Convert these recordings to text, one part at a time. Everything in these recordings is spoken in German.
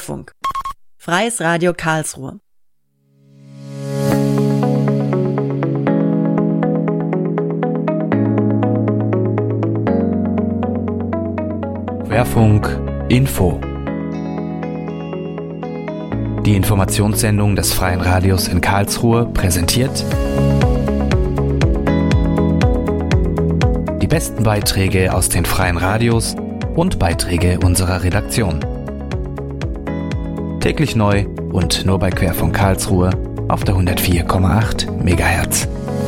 Querfunk. Freies Radio Karlsruhe. Querfunk Info. Die Informationssendung des Freien Radios in Karlsruhe präsentiert die besten Beiträge aus den freien Radios und Beiträge unserer Redaktion. Täglich neu und nur bei Querfunk Karlsruhe auf der 104,8 MHz.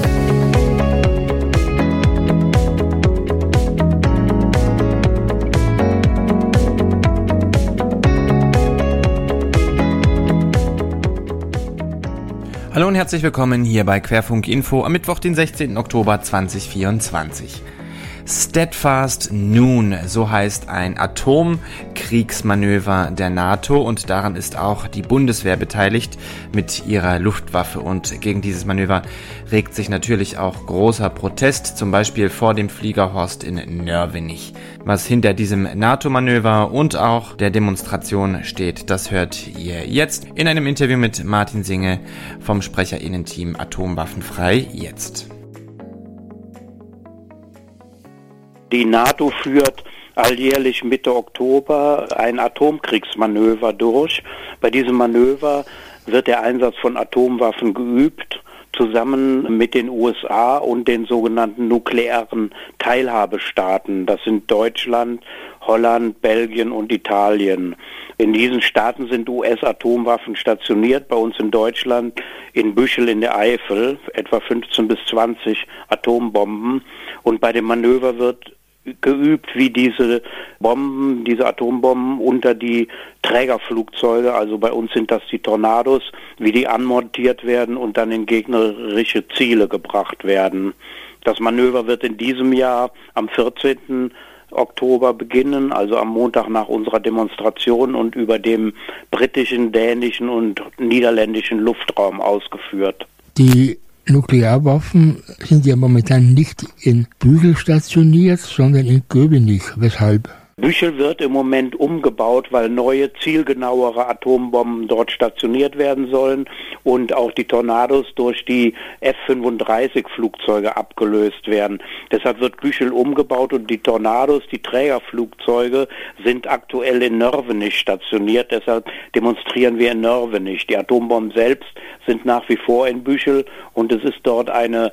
Hallo und herzlich willkommen hier bei Querfunk Info am Mittwoch, den 16. Oktober 2024. Steadfast Noon, so heißt ein Atomkriegsmanöver der NATO und daran ist auch die Bundeswehr beteiligt mit ihrer Luftwaffe und gegen dieses Manöver regt sich natürlich auch großer Protest, zum Beispiel vor dem Fliegerhorst in Nörvenich. Was hinter diesem NATO-Manöver und auch der Demonstration steht, das hört ihr jetzt in einem Interview mit Martin Singe vom SprecherInnen-Team Atomwaffenfrei jetzt. Die NATO führt alljährlich Mitte Oktober ein Atomkriegsmanöver durch. Bei diesem Manöver wird der Einsatz von Atomwaffen geübt, zusammen mit den USA und den sogenannten nuklearen Teilhabestaaten. Das sind Deutschland, Holland, Belgien und Italien. In diesen Staaten sind US-Atomwaffen stationiert, bei uns in Deutschland in Büchel in der Eifel, etwa 15 bis 20 Atombomben. Und bei dem Manöver wird geübt, wie diese Atombomben unter die Trägerflugzeuge, also bei uns sind das die Tornados, wie die anmontiert werden und dann in gegnerische Ziele gebracht werden. Das Manöver wird in diesem Jahr am 14. Oktober beginnen, also am Montag nach unserer Demonstration und über dem britischen, dänischen und niederländischen Luftraum ausgeführt. Die Nuklearwaffen sind ja momentan nicht in Büchel stationiert, sondern in Köbenich. Weshalb? Büchel wird im Moment umgebaut, weil neue, zielgenauere Atombomben dort stationiert werden sollen und auch die Tornados durch die F-35-Flugzeuge abgelöst werden. Deshalb wird Büchel umgebaut und die Tornados, die Trägerflugzeuge, sind aktuell in Nörvenich stationiert. Deshalb demonstrieren wir in Nörvenich. Die Atombomben selbst sind nach wie vor in Büchel und es ist dort eine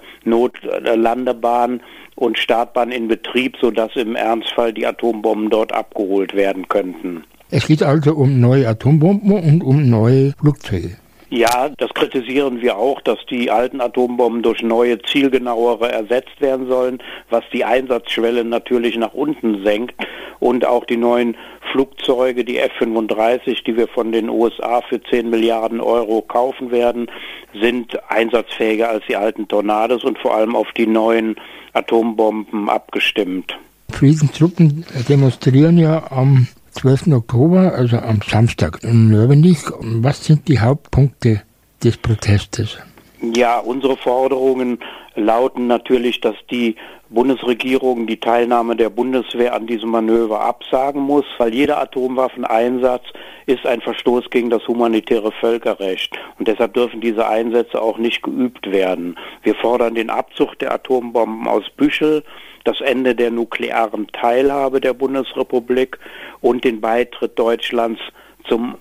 Notlandebahn und Startbahn in Betrieb, sodass im Ernstfall die Atombomben dort abgeholt werden könnten. Es geht also um neue Atombomben und um neue Flugzeuge. Ja, das kritisieren wir auch, dass die alten Atombomben durch neue, zielgenauere ersetzt werden sollen, was die Einsatzschwelle natürlich nach unten senkt. Und auch die neuen Flugzeuge, die F-35, die wir von den USA für 10 Milliarden Euro kaufen werden, sind einsatzfähiger als die alten Tornados und vor allem auf die neuen Atombomben abgestimmt. Friedenstruppen demonstrieren ja am 12. Oktober, also am Samstag in Nörvenich. Was sind die Hauptpunkte des Protestes? Ja, unsere Forderungen lauten natürlich, dass die Bundesregierung die Teilnahme der Bundeswehr an diesem Manöver absagen muss, weil jeder Atomwaffeneinsatz ist ein Verstoß gegen das humanitäre Völkerrecht. Und deshalb dürfen diese Einsätze auch nicht geübt werden. Wir fordern den Abzug der Atombomben aus Büchel, das Ende der nuklearen Teilhabe der Bundesrepublik und den Beitritt Deutschlands zum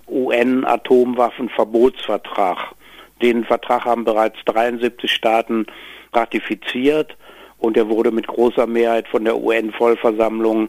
UN-Atomwaffenverbotsvertrag. Den Vertrag haben bereits 73 Staaten ratifiziert und er wurde mit großer Mehrheit von der UN-Vollversammlung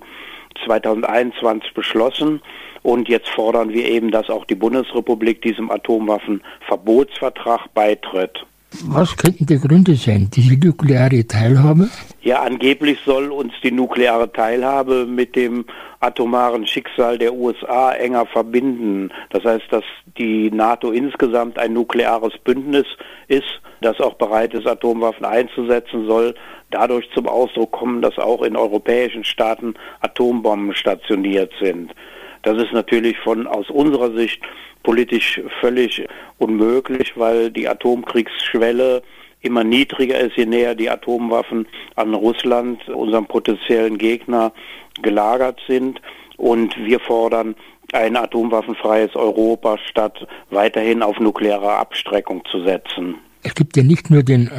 2021 beschlossen. Und jetzt fordern wir eben, dass auch die Bundesrepublik diesem Atomwaffenverbotsvertrag beitritt. Was könnten die Gründe sein? Diese nukleare Teilhabe? Ja, angeblich soll uns die nukleare Teilhabe mit dem atomaren Schicksal der USA enger verbinden. Das heißt, dass die NATO insgesamt ein nukleares Bündnis ist, das auch bereit ist, Atomwaffen einzusetzen, soll dadurch zum Ausdruck kommen, dass auch in europäischen Staaten Atombomben stationiert sind. Das ist natürlich aus unserer Sicht politisch völlig unmöglich, weil die Atomkriegsschwelle immer niedriger ist, je näher die Atomwaffen an Russland, unserem potenziellen Gegner, gelagert sind. Und wir fordern ein atomwaffenfreies Europa statt weiterhin auf nukleare Abschreckung zu setzen. Es gibt ja nicht nur den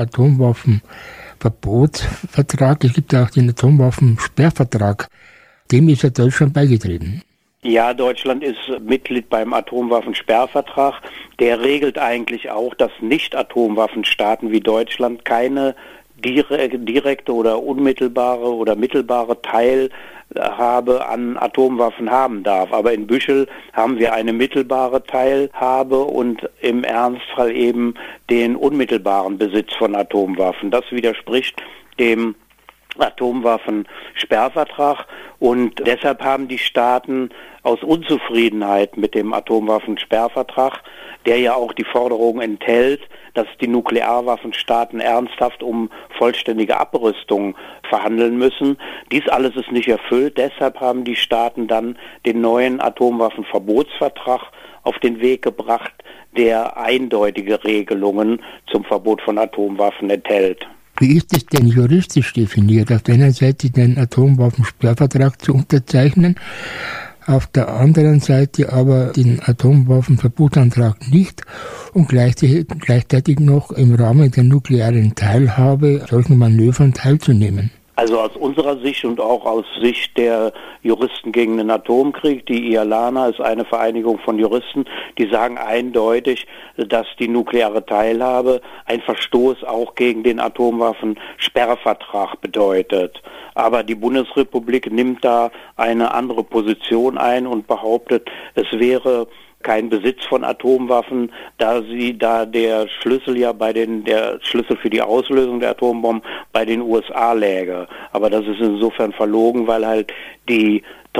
Atomwaffenverbotsvertrag, es gibt ja auch den Atomwaffensperrvertrag. Dem ist ja Deutschland beigetreten. Ja, Deutschland ist Mitglied beim Atomwaffensperrvertrag. Der regelt eigentlich auch, dass Nicht-Atomwaffenstaaten wie Deutschland keine direkte oder unmittelbare oder mittelbare Teilhabe an Atomwaffen haben darf. Aber in Büschel haben wir eine mittelbare Teilhabe und im Ernstfall eben den unmittelbaren Besitz von Atomwaffen. Das widerspricht dem Atomwaffensperrvertrag und deshalb haben die Staaten aus Unzufriedenheit mit dem Atomwaffensperrvertrag, der ja auch die Forderung enthält, dass die Nuklearwaffenstaaten ernsthaft um vollständige Abrüstung verhandeln müssen. Dies alles ist nicht erfüllt, deshalb haben die Staaten dann den neuen Atomwaffenverbotsvertrag auf den Weg gebracht, der eindeutige Regelungen zum Verbot von Atomwaffen enthält. Wie ist es denn juristisch definiert? Auf der einen Seite den Atomwaffensperrvertrag zu unterzeichnen, auf der anderen Seite aber den Atomwaffenverbotsantrag nicht und gleichzeitig noch im Rahmen der nuklearen Teilhabe solchen Manövern teilzunehmen. Also aus unserer Sicht und auch aus Sicht der Juristen gegen den Atomkrieg, die IALANA ist eine Vereinigung von Juristen, die sagen eindeutig, dass die nukleare Teilhabe ein Verstoß auch gegen den Atomwaffensperrvertrag bedeutet. Aber die Bundesrepublik nimmt da eine andere Position ein und behauptet, es wäre kein Besitz von Atomwaffen, da der Schlüssel ja der Schlüssel für die Auslösung der Atombomben bei den USA läge. Aber das ist insofern verlogen, weil halt die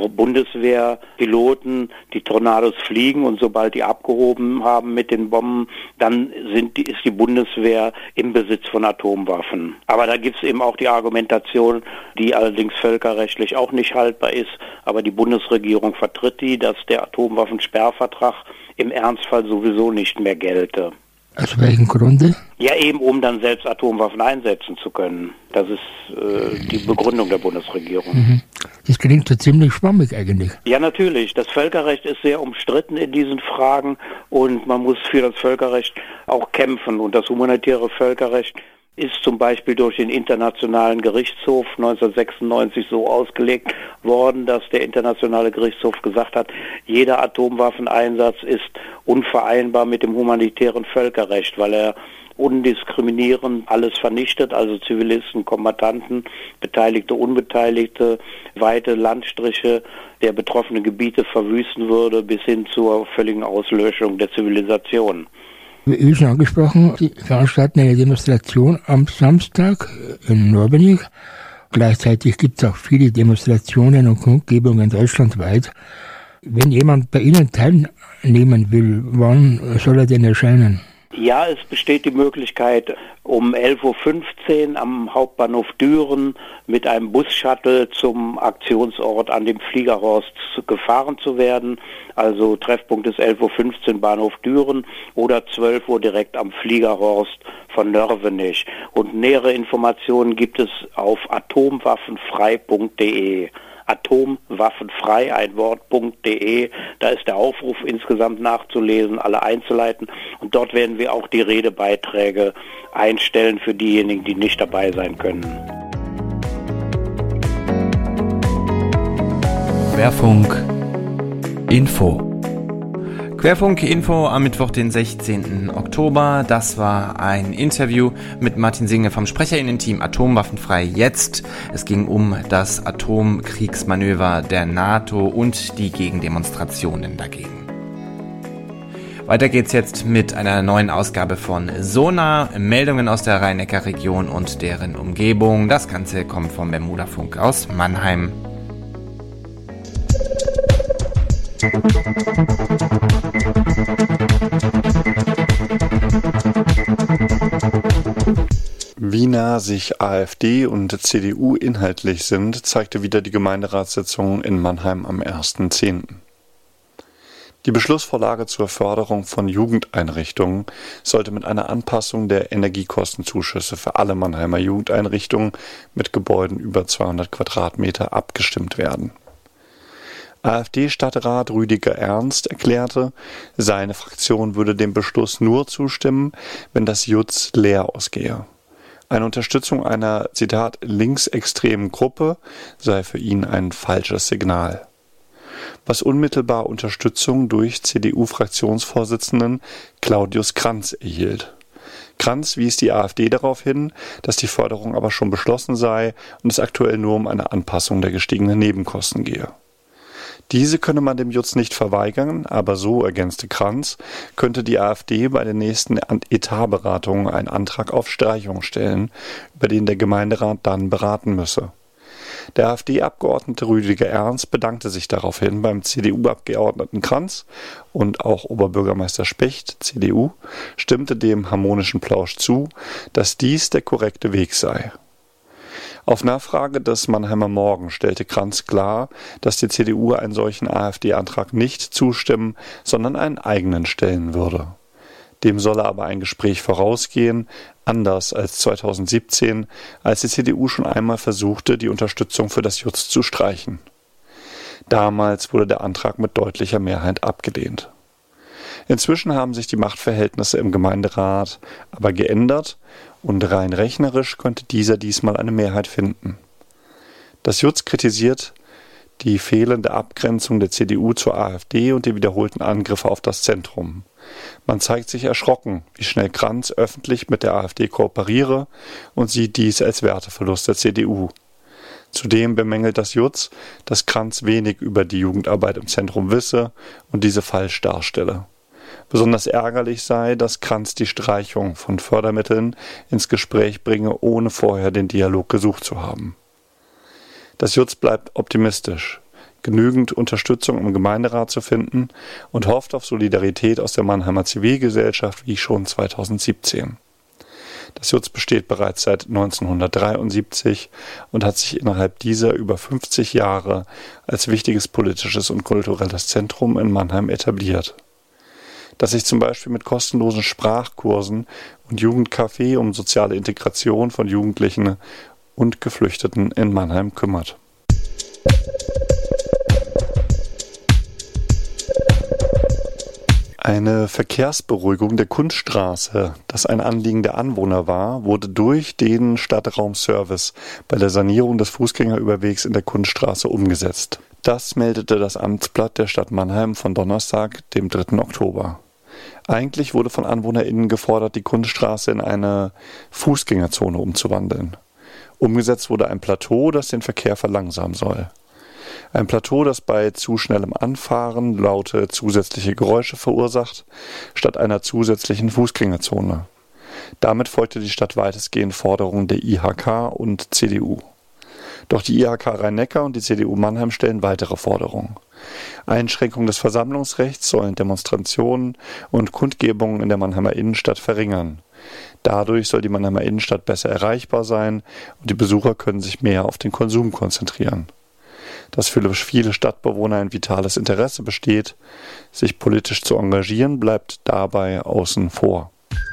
Bundeswehrpiloten die Tornados fliegen und sobald die abgehoben haben mit den Bomben, dann ist die Bundeswehr im Besitz von Atomwaffen. Aber da gibt es eben auch die Argumentation, die allerdings völkerrechtlich auch nicht haltbar ist, aber die Bundesregierung vertritt die, dass der Atomwaffensperrvertrag im Ernstfall sowieso nicht mehr gelte. Aus welchem Grunde? Ja, eben um dann selbst Atomwaffen einsetzen zu können. Das ist die Begründung der Bundesregierung. Das klingt so ziemlich schwammig eigentlich. Ja, natürlich. Das Völkerrecht ist sehr umstritten in diesen Fragen und man muss für das Völkerrecht auch kämpfen. Und das humanitäre Völkerrecht ist zum Beispiel durch den Internationalen Gerichtshof 1996 so ausgelegt worden, dass der Internationale Gerichtshof gesagt hat, jeder Atomwaffeneinsatz ist unvereinbar mit dem humanitären Völkerrecht, weil er undiskriminierend alles vernichtet, also Zivilisten, Kombattanten, Beteiligte, Unbeteiligte, weite Landstriche der betroffenen Gebiete verwüsten würde, bis hin zur völligen Auslöschung der Zivilisation. Wie schon angesprochen, Sie veranstalten eine Demonstration am Samstag in Nörbennich. Gleichzeitig gibt es auch viele Demonstrationen und Kundgebungen deutschlandweit. Wenn jemand bei Ihnen teilnehmen will, wann soll er denn erscheinen? Ja, es besteht die Möglichkeit, um 11.15 Uhr am Hauptbahnhof Düren mit einem Bus-Shuttle zum Aktionsort an dem Fliegerhorst gefahren zu werden. Also Treffpunkt ist 11.15 Uhr Bahnhof Düren oder 12 Uhr direkt am Fliegerhorst von Nörvenich. Und nähere Informationen gibt es auf atomwaffenfrei.de. Atomwaffenfrei, ein Wort.de, da ist der Aufruf insgesamt nachzulesen, alle Einzelheiten und dort werden wir auch die Redebeiträge einstellen für diejenigen, die nicht dabei sein können. Querfunk Info. Querfunk Info am Mittwoch, den 16. Oktober. Das war ein Interview mit Martin Singe vom Sprecherinnen-Team Atomwaffenfrei jetzt. Es ging um das Atomkriegsmanöver der NATO und die Gegendemonstrationen dagegen. Weiter geht's jetzt mit einer neuen Ausgabe von Sonar, Meldungen aus der Rhein-Neckar-Region und deren Umgebung. Das Ganze kommt vom Bermuda-Funk aus Mannheim. Wie nah sich AfD und CDU inhaltlich sind, zeigte wieder die Gemeinderatssitzung in Mannheim am 1.10. Die Beschlussvorlage zur Förderung von Jugendeinrichtungen sollte mit einer Anpassung der Energiekostenzuschüsse für alle Mannheimer Jugendeinrichtungen mit Gebäuden über 200 Quadratmeter abgestimmt werden. AfD-Stadtrat Rüdiger Ernst erklärte, seine Fraktion würde dem Beschluss nur zustimmen, wenn das Jutz leer ausgehe. Eine Unterstützung einer, Zitat, linksextremen Gruppe sei für ihn ein falsches Signal. Was unmittelbar Unterstützung durch CDU-Fraktionsvorsitzenden Claudius Kranz erhielt. Kranz wies die AfD darauf hin, dass die Förderung aber schon beschlossen sei und es aktuell nur um eine Anpassung der gestiegenen Nebenkosten gehe. Diese könne man dem Jutz nicht verweigern, aber so, ergänzte Kranz, könnte die AfD bei den nächsten Etatberatungen einen Antrag auf Streichung stellen, über den der Gemeinderat dann beraten müsse. Der AfD-Abgeordnete Rüdiger Ernst bedankte sich daraufhin beim CDU-Abgeordneten Kranz und auch Oberbürgermeister Specht, CDU, stimmte dem harmonischen Plausch zu, dass dies der korrekte Weg sei. Auf Nachfrage des Mannheimer Morgen stellte Kranz klar, dass die CDU einen solchen AfD-Antrag nicht zustimmen, sondern einen eigenen stellen würde. Dem solle aber ein Gespräch vorausgehen, anders als 2017, als die CDU schon einmal versuchte, die Unterstützung für das Jutz zu streichen. Damals wurde der Antrag mit deutlicher Mehrheit abgelehnt. Inzwischen haben sich die Machtverhältnisse im Gemeinderat aber geändert und rein rechnerisch könnte dieser diesmal eine Mehrheit finden. Das Jutz kritisiert die fehlende Abgrenzung der CDU zur AfD und die wiederholten Angriffe auf das Zentrum. Man zeigt sich erschrocken, wie schnell Kranz öffentlich mit der AfD kooperiere und sieht dies als Werteverlust der CDU. Zudem bemängelt das Jutz, dass Kranz wenig über die Jugendarbeit im Zentrum wisse und diese falsch darstelle. Besonders ärgerlich sei, dass Kranz die Streichung von Fördermitteln ins Gespräch bringe, ohne vorher den Dialog gesucht zu haben. Das Jutz bleibt optimistisch, genügend Unterstützung im Gemeinderat zu finden und hofft auf Solidarität aus der Mannheimer Zivilgesellschaft wie schon 2017. Das Jutz besteht bereits seit 1973 und hat sich innerhalb dieser über 50 Jahre als wichtiges politisches und kulturelles Zentrum in Mannheim etabliert, das sich zum Beispiel mit kostenlosen Sprachkursen und Jugendcafé um soziale Integration von Jugendlichen und Geflüchteten in Mannheim kümmert. Eine Verkehrsberuhigung der Kunststraße, das ein Anliegen der Anwohner war, wurde durch den Stadtraumservice bei der Sanierung des Fußgängerüberwegs in der Kunststraße umgesetzt. Das meldete das Amtsblatt der Stadt Mannheim von Donnerstag, dem 3. Oktober. Eigentlich wurde von AnwohnerInnen gefordert, die Kunststraße in eine Fußgängerzone umzuwandeln. Umgesetzt wurde ein Plateau, das den Verkehr verlangsamen soll. Ein Plateau, das bei zu schnellem Anfahren laute zusätzliche Geräusche verursacht, statt einer zusätzlichen Fußgängerzone. Damit folgte die Stadt weitestgehend Forderungen der IHK und CDU. Doch die IHK Rhein-Neckar und die CDU Mannheim stellen weitere Forderungen. Einschränkungen des Versammlungsrechts sollen Demonstrationen und Kundgebungen in der Mannheimer Innenstadt verringern. Dadurch soll die Mannheimer Innenstadt besser erreichbar sein und die Besucher können sich mehr auf den Konsum konzentrieren. Dass für viele Stadtbewohner ein vitales Interesse besteht, sich politisch zu engagieren, bleibt dabei außen vor.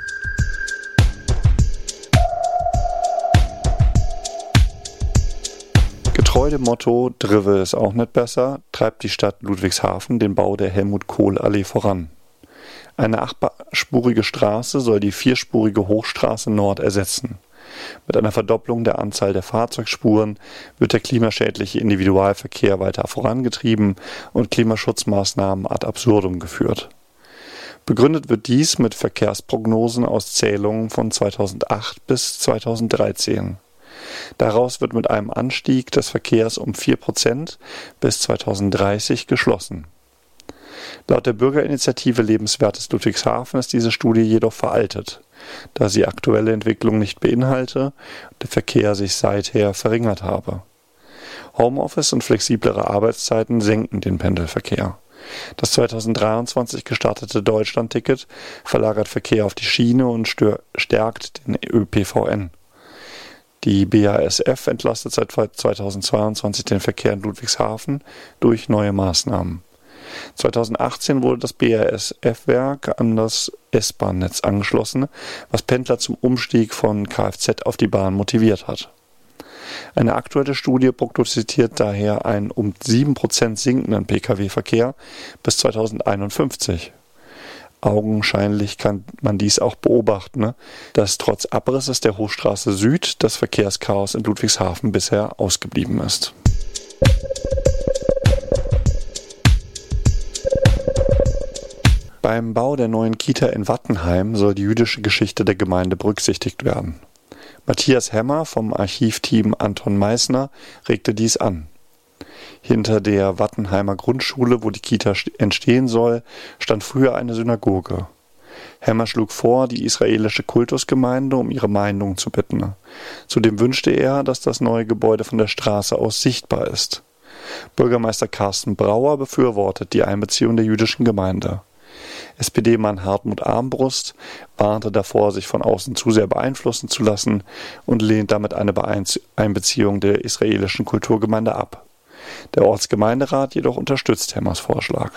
Getreu dem Motto „Drive ist auch nicht besser“ treibt die Stadt Ludwigshafen den Bau der Helmut-Kohl-Allee voran. Eine 8-spurige Straße soll die 4-spurige Hochstraße Nord ersetzen. Mit einer Verdopplung der Anzahl der Fahrzeugspuren wird der klimaschädliche Individualverkehr weiter vorangetrieben und Klimaschutzmaßnahmen ad absurdum geführt. Begründet wird dies mit Verkehrsprognosen aus Zählungen von 2008 bis 2013. Daraus wird mit einem Anstieg des Verkehrs um 4% bis 2030 geschlossen. Laut der Bürgerinitiative Lebenswertes Ludwigshafen ist diese Studie jedoch veraltet, da sie aktuelle Entwicklung nicht beinhalte und der Verkehr sich seither verringert habe. Homeoffice und flexiblere Arbeitszeiten senken den Pendelverkehr. Das 2023 gestartete Deutschlandticket verlagert Verkehr auf die Schiene und stärkt den ÖPVN. Die BASF entlastet seit 2022 den Verkehr in Ludwigshafen durch neue Maßnahmen. 2018 wurde das BASF-Werk an das S-Bahn-Netz angeschlossen, was Pendler zum Umstieg von Kfz auf die Bahn motiviert hat. Eine aktuelle Studie prognostiziert daher einen um 7% sinkenden Pkw-Verkehr bis 2051. Augenscheinlich kann man dies auch beobachten, dass trotz Abrisses der Hochstraße Süd das Verkehrschaos in Ludwigshafen bisher ausgeblieben ist. Beim Bau der neuen Kita in Wattenheim soll die jüdische Geschichte der Gemeinde berücksichtigt werden. Matthias Hemmer vom Archivteam Anton Meissner regte dies an. Hinter der Wattenheimer Grundschule, wo die Kita entstehen soll, stand früher eine Synagoge. Hemmer schlug vor, die israelische Kultusgemeinde um ihre Meinung zu bitten. Zudem wünschte er, dass das neue Gebäude von der Straße aus sichtbar ist. Bürgermeister Carsten Brauer befürwortet die Einbeziehung der jüdischen Gemeinde. SPD-Mann Hartmut Armbrust warnte davor, sich von außen zu sehr beeinflussen zu lassen und lehnt damit eine Einbeziehung der israelischen Kulturgemeinde ab. Der Ortsgemeinderat jedoch unterstützt Hemmers Vorschlag.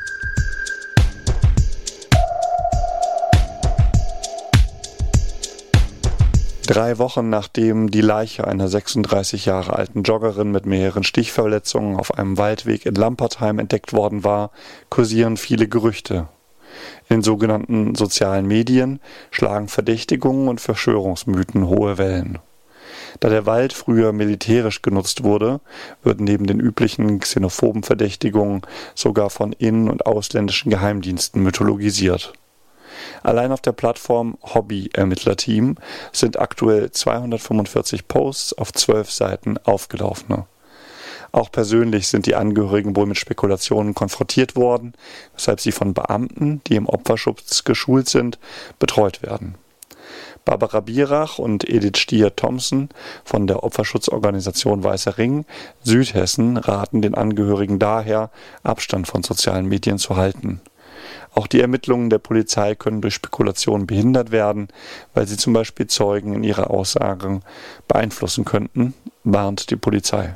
Drei Wochen nachdem die Leiche einer 36 Jahre alten Joggerin mit mehreren Stichverletzungen auf einem Waldweg in Lampertheim entdeckt worden war, kursieren viele Gerüchte. In sogenannten sozialen Medien schlagen Verdächtigungen und Verschwörungsmythen hohe Wellen. Da der Wald früher militärisch genutzt wurde, wird neben den üblichen xenophoben Verdächtigungen sogar von innen- und ausländischen Geheimdiensten mythologisiert. Allein auf der Plattform Hobby-Ermittlerteam sind aktuell 245 Posts auf 12 Seiten aufgelaufen. Auch persönlich sind die Angehörigen wohl mit Spekulationen konfrontiert worden, weshalb sie von Beamten, die im Opferschutz geschult sind, betreut werden. Barbara Bierach und Edith Stier-Thompson von der Opferschutzorganisation Weißer Ring Südhessen raten den Angehörigen daher, Abstand von sozialen Medien zu halten. Auch die Ermittlungen der Polizei können durch Spekulationen behindert werden, weil sie zum Beispiel Zeugen in ihrer Aussage beeinflussen könnten, warnt die Polizei.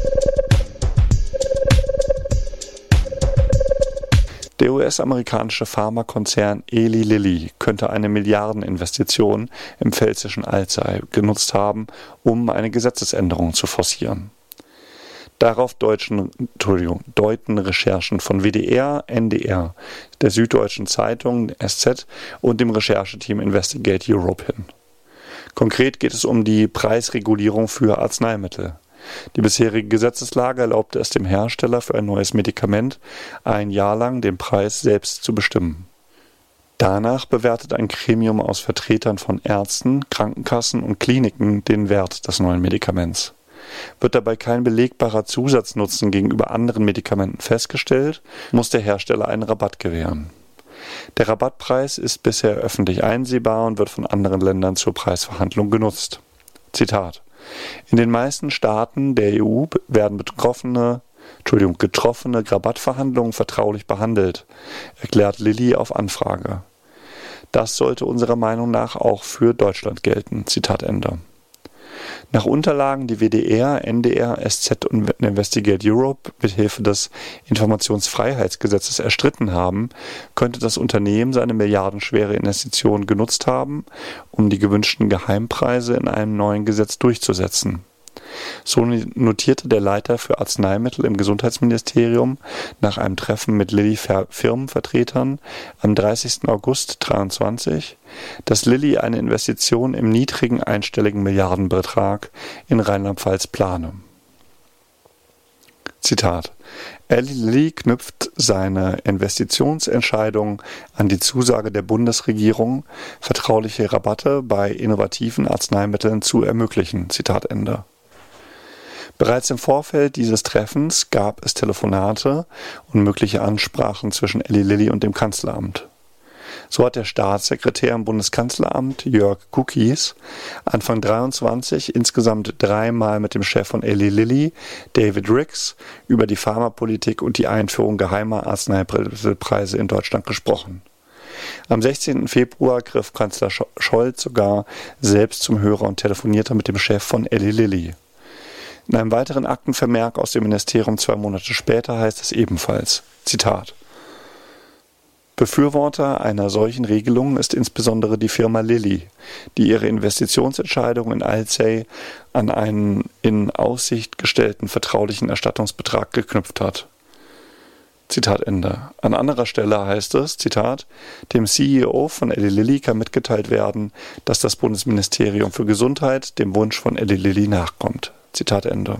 Der US-amerikanische Pharmakonzern Eli Lilly könnte eine Milliardeninvestition im pfälzischen Alzey genutzt haben, um eine Gesetzesänderung zu forcieren. Darauf deuten Recherchen von WDR, NDR, der Süddeutschen Zeitung, SZ und dem Rechercheteam Investigate Europe hin. Konkret geht es um die Preisregulierung für Arzneimittel. Die bisherige Gesetzeslage erlaubte es dem Hersteller für ein neues Medikament, ein Jahr lang den Preis selbst zu bestimmen. Danach bewertet ein Gremium aus Vertretern von Ärzten, Krankenkassen und Kliniken den Wert des neuen Medikaments. Wird dabei kein belegbarer Zusatznutzen gegenüber anderen Medikamenten festgestellt, muss der Hersteller einen Rabatt gewähren. Der Rabattpreis ist bisher öffentlich einsehbar und wird von anderen Ländern zur Preisverhandlung genutzt. Zitat: In den meisten Staaten der EU werden getroffene Rabattverhandlungen vertraulich behandelt, erklärt Lilly auf Anfrage. Das sollte unserer Meinung nach auch für Deutschland gelten. Zitat Ende. Nach Unterlagen, die WDR, NDR, SZ und Investigate Europe mithilfe des Informationsfreiheitsgesetzes erstritten haben, könnte das Unternehmen seine milliardenschwere Investition genutzt haben, um die gewünschten Geheimpreise in einem neuen Gesetz durchzusetzen. So notierte der Leiter für Arzneimittel im Gesundheitsministerium nach einem Treffen mit Lilly-Firmenvertretern am 30. August 2023, dass Lilly eine Investition im niedrigen einstelligen Milliardenbetrag in Rheinland-Pfalz plane. Zitat: Eli Lilly knüpft seine Investitionsentscheidung an die Zusage der Bundesregierung, vertrauliche Rabatte bei innovativen Arzneimitteln zu ermöglichen. Zitat Ende. Bereits im Vorfeld dieses Treffens gab es Telefonate und mögliche Ansprachen zwischen Eli Lilly und dem Kanzleramt. So hat der Staatssekretär im Bundeskanzleramt, Jörg Kukies, Anfang 2023 insgesamt 3 Mal mit dem Chef von Eli Lilly, David Ricks, über die Pharmapolitik und die Einführung geheimer Arzneimittelpreise in Deutschland gesprochen. Am 16. Februar griff Kanzler Scholz sogar selbst zum Hörer und telefonierte mit dem Chef von Eli Lilly. In einem weiteren Aktenvermerk aus dem Ministerium 2 Monate später heißt es ebenfalls, Zitat: Befürworter einer solchen Regelung ist insbesondere die Firma Lilly, die ihre Investitionsentscheidung in Alzey an einen in Aussicht gestellten vertraulichen Erstattungsbetrag geknüpft hat. Zitat Ende. An anderer Stelle heißt es, Zitat, dem CEO von Eli Lilly kann mitgeteilt werden, dass das Bundesministerium für Gesundheit dem Wunsch von Eli Lilly nachkommt. Zitat Ende.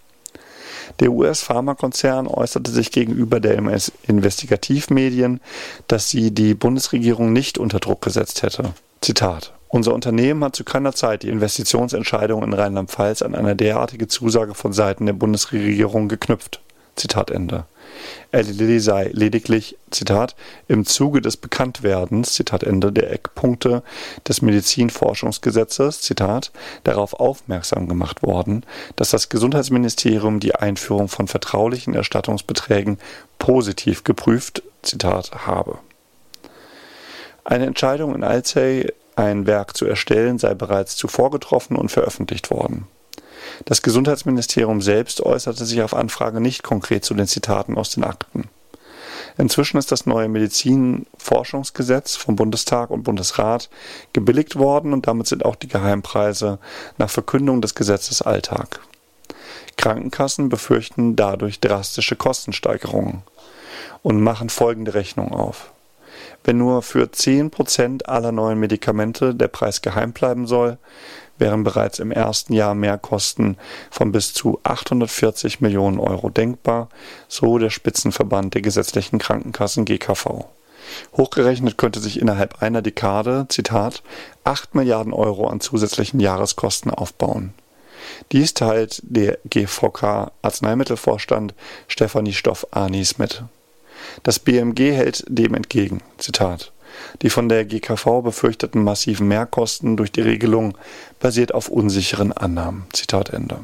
Der US-Pharmakonzern äußerte sich gegenüber der Investigativmedien, dass sie die Bundesregierung nicht unter Druck gesetzt hätte. Zitat. Unser Unternehmen hat zu keiner Zeit die Investitionsentscheidung in Rheinland-Pfalz an eine derartige Zusage von Seiten der Bundesregierung geknüpft. Zitat Ende. Eli Lilly sei lediglich, Zitat, im Zuge des Bekanntwerdens, Zitat Ende, der Eckpunkte des Medizinforschungsgesetzes, Zitat, darauf aufmerksam gemacht worden, dass das Gesundheitsministerium die Einführung von vertraulichen Erstattungsbeträgen positiv geprüft, Zitat, habe. Eine Entscheidung in Alzey, ein Werk zu erstellen, sei bereits zuvor getroffen und veröffentlicht worden. Das Gesundheitsministerium selbst äußerte sich auf Anfrage nicht konkret zu den Zitaten aus den Akten. Inzwischen ist das neue Medizinforschungsgesetz vom Bundestag und Bundesrat gebilligt worden und damit sind auch die Geheimpreise nach Verkündung des Gesetzes Alltag. Krankenkassen befürchten dadurch drastische Kostensteigerungen und machen folgende Rechnung auf. Wenn nur für 10% aller neuen Medikamente der Preis geheim bleiben soll, wären bereits im ersten Jahr Mehrkosten von bis zu 840 Millionen Euro denkbar, so der Spitzenverband der gesetzlichen Krankenkassen GKV. Hochgerechnet könnte sich innerhalb einer Dekade, Zitat, 8 Milliarden Euro an zusätzlichen Jahreskosten aufbauen. Dies teilt der GVK-Arzneimittelvorstand Stefanie Stoff-Anis mit. Das BMG hält dem entgegen, Zitat, die von der GKV befürchteten massiven Mehrkosten durch die Regelung basiert auf unsicheren Annahmen. Zitat Ende.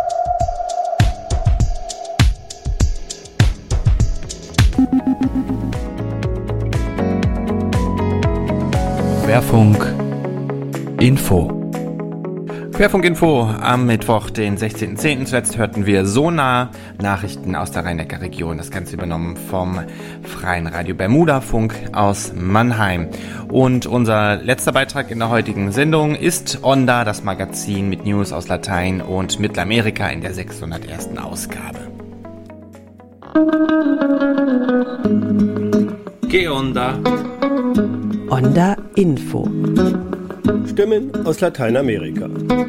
Querfunk Info. Querfunk Info am Mittwoch, den 16.10. Zuletzt hörten wir So nah Nachrichten aus der Rhein-Neckar-Region. Das Ganze übernommen vom Freien Radio Bermuda Funk aus Mannheim. Und unser letzter Beitrag in der heutigen Sendung ist Onda, das Magazin mit News aus Latein und Mittelamerika in der 601. Ausgabe. ¿Qué onda? Onda Info. Stimmen aus Lateinamerika.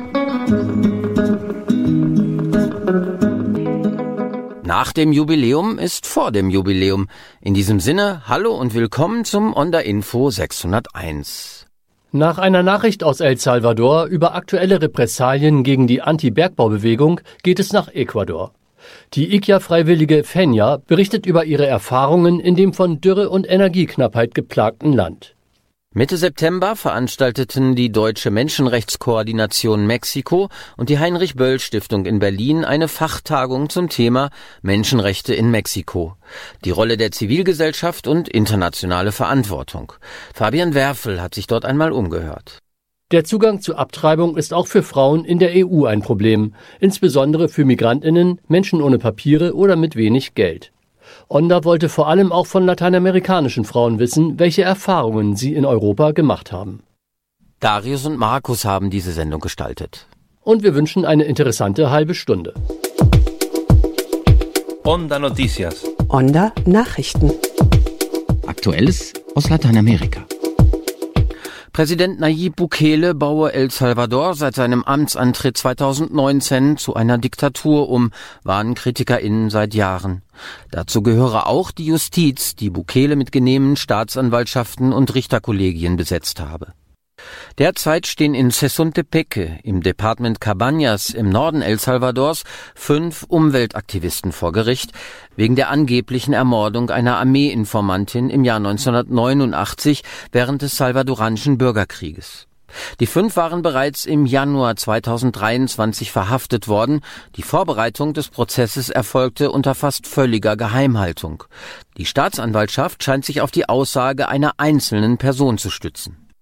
Nach dem Jubiläum ist vor dem Jubiläum. In diesem Sinne, hallo und willkommen zum Onda Info 601. Nach einer Nachricht aus El Salvador über aktuelle Repressalien gegen die Anti-Bergbaubewegung geht es nach Ecuador. Die ICIA-Freiwillige Fenya berichtet über ihre Erfahrungen in dem von Dürre und Energieknappheit geplagten Land. Mitte September veranstalteten die Deutsche Menschenrechtskoordination Mexiko und die Heinrich-Böll-Stiftung in Berlin eine Fachtagung zum Thema Menschenrechte in Mexiko. Die Rolle der Zivilgesellschaft und internationale Verantwortung. Fabian Werfel hat sich dort einmal umgehört. Der Zugang zu Abtreibung ist auch für Frauen in der EU ein Problem, insbesondere für MigrantInnen, Menschen ohne Papiere oder mit wenig Geld. Onda wollte vor allem auch von lateinamerikanischen Frauen wissen, welche Erfahrungen sie in Europa gemacht haben. Darius und Markus haben diese Sendung gestaltet. Und wir wünschen eine interessante halbe Stunde. Onda Noticias. Onda Nachrichten. Aktuelles aus Lateinamerika. Präsident Nayib Bukele baue El Salvador seit seinem Amtsantritt 2019 zu einer Diktatur um, warnen KritikerInnen seit Jahren. Dazu gehöre auch die Justiz, die Bukele mit genehmen Staatsanwaltschaften und Richterkollegien besetzt habe. Derzeit stehen in Sesontepeque, im Departement Cabañas im Norden El Salvadors, 5 Umweltaktivisten vor Gericht, wegen der angeblichen Ermordung einer Armeeinformantin im Jahr 1989 während des salvadoranischen Bürgerkrieges. Die 5 waren bereits im Januar 2023 verhaftet worden. Die Vorbereitung des Prozesses erfolgte unter fast völliger Geheimhaltung. Die Staatsanwaltschaft scheint sich auf die Aussage einer einzelnen Person zu stützen.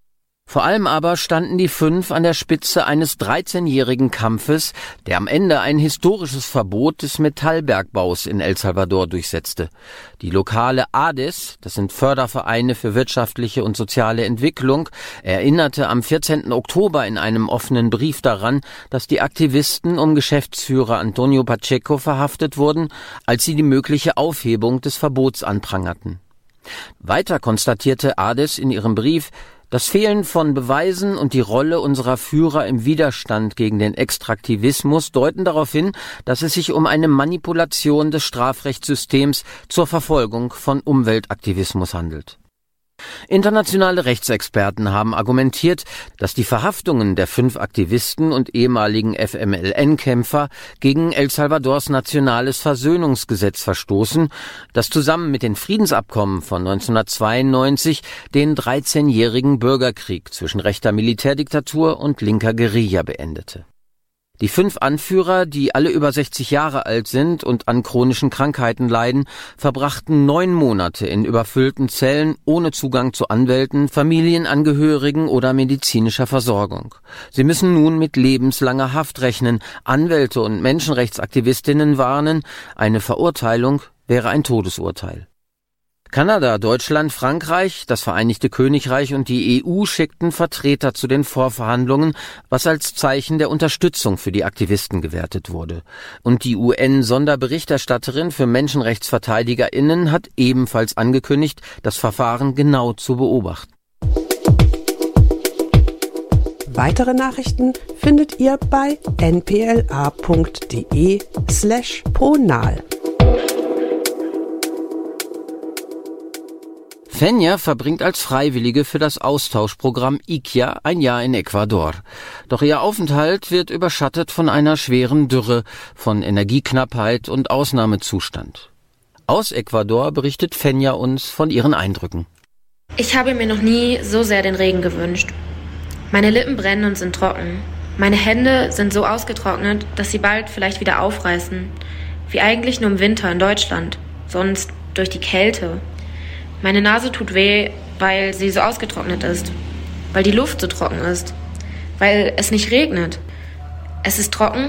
Vor allem aber standen die 5 an der Spitze eines 13-jährigen Kampfes, der am Ende ein historisches Verbot des Metallbergbaus in El Salvador durchsetzte. Die lokale ADES, das sind Fördervereine für wirtschaftliche und soziale Entwicklung, erinnerte am 14. Oktober in einem offenen Brief daran, dass die Aktivisten um Geschäftsführer Antonio Pacheco verhaftet wurden, als sie die mögliche Aufhebung des Verbots anprangerten. Weiter konstatierte ADES in ihrem Brief: Das Fehlen von Beweisen und die Rolle unserer Führer im Widerstand gegen den Extraktivismus deuten darauf hin, dass es sich um eine Manipulation des Strafrechtssystems zur Verfolgung von Umweltaktivismus handelt. Internationale Rechtsexperten haben argumentiert, dass die Verhaftungen der 5 Aktivisten und ehemaligen FMLN-Kämpfer gegen El Salvadors nationales Versöhnungsgesetz verstoßen, das zusammen mit den Friedensabkommen von 1992 den 13-jährigen Bürgerkrieg zwischen rechter Militärdiktatur und linker Guerilla beendete. Die 5 Anführer, die alle über 60 Jahre alt sind und an chronischen Krankheiten leiden, verbrachten 9 Monate in überfüllten Zellen ohne Zugang zu Anwälten, Familienangehörigen oder medizinischer Versorgung. Sie müssen nun mit lebenslanger Haft rechnen. Anwälte und Menschenrechtsaktivistinnen warnen, eine Verurteilung wäre ein Todesurteil. Kanada, Deutschland, Frankreich, das Vereinigte Königreich und die EU schickten Vertreter zu den Vorverhandlungen, was als Zeichen der Unterstützung für die Aktivisten gewertet wurde. Und die UN-Sonderberichterstatterin für MenschenrechtsverteidigerInnen hat ebenfalls angekündigt, das Verfahren genau zu beobachten. Weitere Nachrichten findet ihr bei npla.de/ponal. Fenja verbringt als Freiwillige für das Austauschprogramm IKIA ein Jahr in Ecuador. Doch ihr Aufenthalt wird überschattet von einer schweren Dürre, von Energieknappheit und Ausnahmezustand. Aus Ecuador berichtet Fenja uns von ihren Eindrücken. Ich habe mir noch nie so sehr den Regen gewünscht. Meine Lippen brennen und sind trocken. Meine Hände sind so ausgetrocknet, dass sie bald vielleicht wieder aufreißen. Wie eigentlich nur im Winter in Deutschland, sonst durch die Kälte. Meine Nase tut weh, weil sie so ausgetrocknet ist, weil die Luft so trocken ist, weil es nicht regnet. Es ist trocken,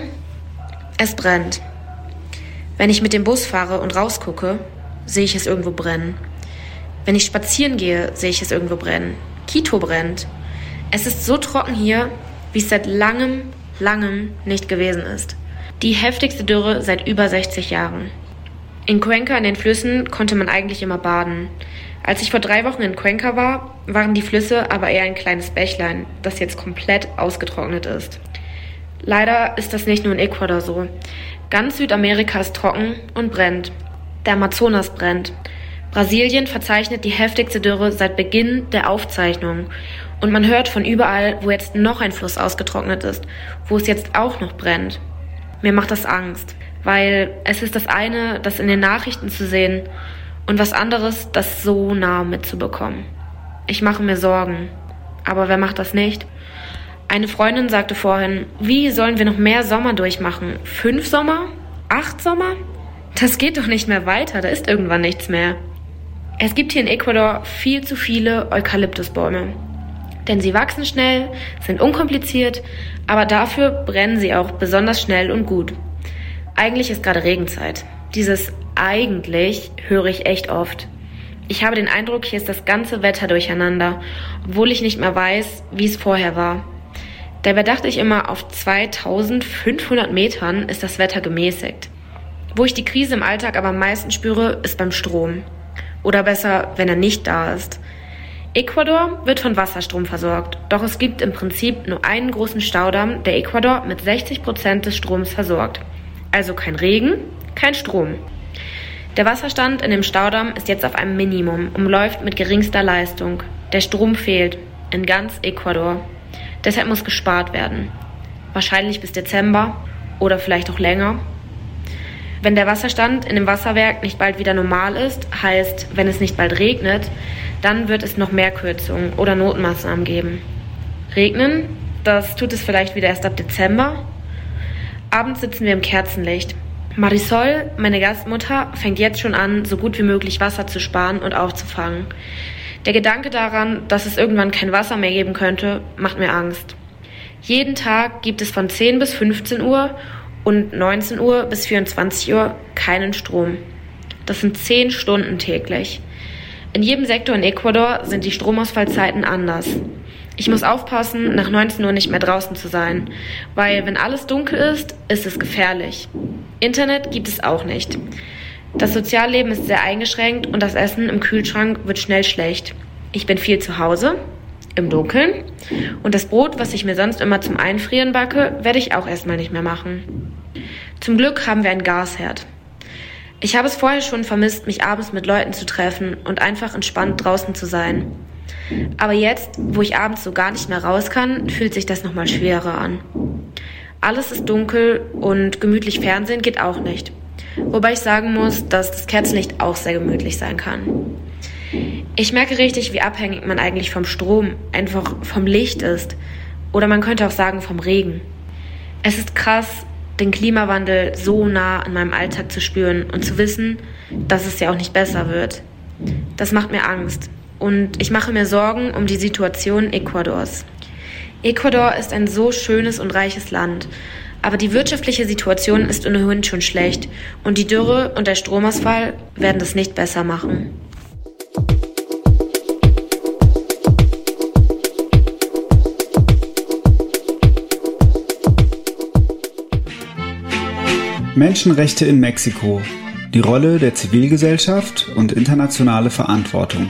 es brennt. Wenn ich mit dem Bus fahre und rausgucke, sehe ich es irgendwo brennen. Wenn ich spazieren gehe, sehe ich es irgendwo brennen. Quito brennt. Es ist so trocken hier, wie es seit langem nicht gewesen ist. Die heftigste Dürre seit über 60 Jahren. In Cuenca in den Flüssen konnte man eigentlich immer baden. Als ich vor 3 Wochen in Cuenca war, waren die Flüsse aber eher ein kleines Bächlein, das jetzt komplett ausgetrocknet ist. Leider ist das nicht nur in Ecuador so. Ganz Südamerika ist trocken und brennt. Der Amazonas brennt. Brasilien verzeichnet die heftigste Dürre seit Beginn der Aufzeichnung. Und man hört von überall, wo jetzt noch ein Fluss ausgetrocknet ist, wo es jetzt auch noch brennt. Mir macht das Angst, weil es ist das eine, das in den Nachrichten zu sehen, und was anderes, das so nah mitzubekommen. Ich mache mir Sorgen. Aber wer macht das nicht? Eine Freundin sagte vorhin, wie sollen wir noch mehr Sommer durchmachen? 5 Sommer? 8 Sommer? Das geht doch nicht mehr weiter, da ist irgendwann nichts mehr. Es gibt hier in Ecuador viel zu viele Eukalyptusbäume. Denn sie wachsen schnell, sind unkompliziert, aber dafür brennen sie auch besonders schnell und gut. Eigentlich ist gerade Regenzeit. Dieses eigentlich höre ich echt oft. Ich habe den Eindruck, hier ist das ganze Wetter durcheinander, obwohl ich nicht mehr weiß, wie es vorher war. Dabei dachte ich immer, auf 2500 Metern ist das Wetter gemäßigt. Wo ich die Krise im Alltag aber am meisten spüre, ist beim Strom. Oder besser, wenn er nicht da ist. Ecuador wird von Wasserstrom versorgt, doch es gibt im Prinzip nur einen großen Staudamm, der Ecuador mit 60% des Stroms versorgt. Also kein Regen, kein Strom. Der Wasserstand in dem Staudamm ist jetzt auf einem Minimum und läuft mit geringster Leistung. Der Strom fehlt in ganz Ecuador. Deshalb muss gespart werden. Wahrscheinlich bis Dezember oder vielleicht auch länger. Wenn der Wasserstand in dem Wasserwerk nicht bald wieder normal ist, heißt, wenn es nicht bald regnet, dann wird es noch mehr Kürzungen oder Notmaßnahmen geben. Regnen, das tut es vielleicht wieder erst ab Dezember. Abends sitzen wir im Kerzenlicht. Marisol, meine Gastmutter, fängt jetzt schon an, so gut wie möglich Wasser zu sparen und aufzufangen. Der Gedanke daran, dass es irgendwann kein Wasser mehr geben könnte, macht mir Angst. Jeden Tag gibt es von 10 bis 15 Uhr und 19 Uhr bis 24 Uhr keinen Strom. Das sind 10 Stunden täglich. In jedem Sektor in Ecuador sind die Stromausfallzeiten anders. Ich muss aufpassen, nach 19 Uhr nicht mehr draußen zu sein, weil wenn alles dunkel ist, ist es gefährlich. Internet gibt es auch nicht. Das Sozialleben ist sehr eingeschränkt und das Essen im Kühlschrank wird schnell schlecht. Ich bin viel zu Hause, im Dunkeln, und das Brot, was ich mir sonst immer zum Einfrieren backe, werde ich auch erstmal nicht mehr machen. Zum Glück haben wir einen Gasherd. Ich habe es vorher schon vermisst, mich abends mit Leuten zu treffen und einfach entspannt draußen zu sein. Aber jetzt, wo ich abends so gar nicht mehr raus kann, fühlt sich das nochmal schwerer an. Alles ist dunkel und gemütlich Fernsehen geht auch nicht. Wobei ich sagen muss, dass das Kerzenlicht auch sehr gemütlich sein kann. Ich merke richtig, wie abhängig man eigentlich vom Strom, einfach vom Licht ist. Oder man könnte auch sagen vom Regen. Es ist krass, den Klimawandel so nah an meinem Alltag zu spüren und zu wissen, dass es ja auch nicht besser wird. Das macht mir Angst. Und ich mache mir Sorgen um die Situation Ecuadors. Ecuador ist ein so schönes und reiches Land. Aber die wirtschaftliche Situation ist ohnehin schon schlecht. Und die Dürre und der Stromausfall werden das nicht besser machen. Menschenrechte in Mexiko. Die Rolle der Zivilgesellschaft und internationale Verantwortung.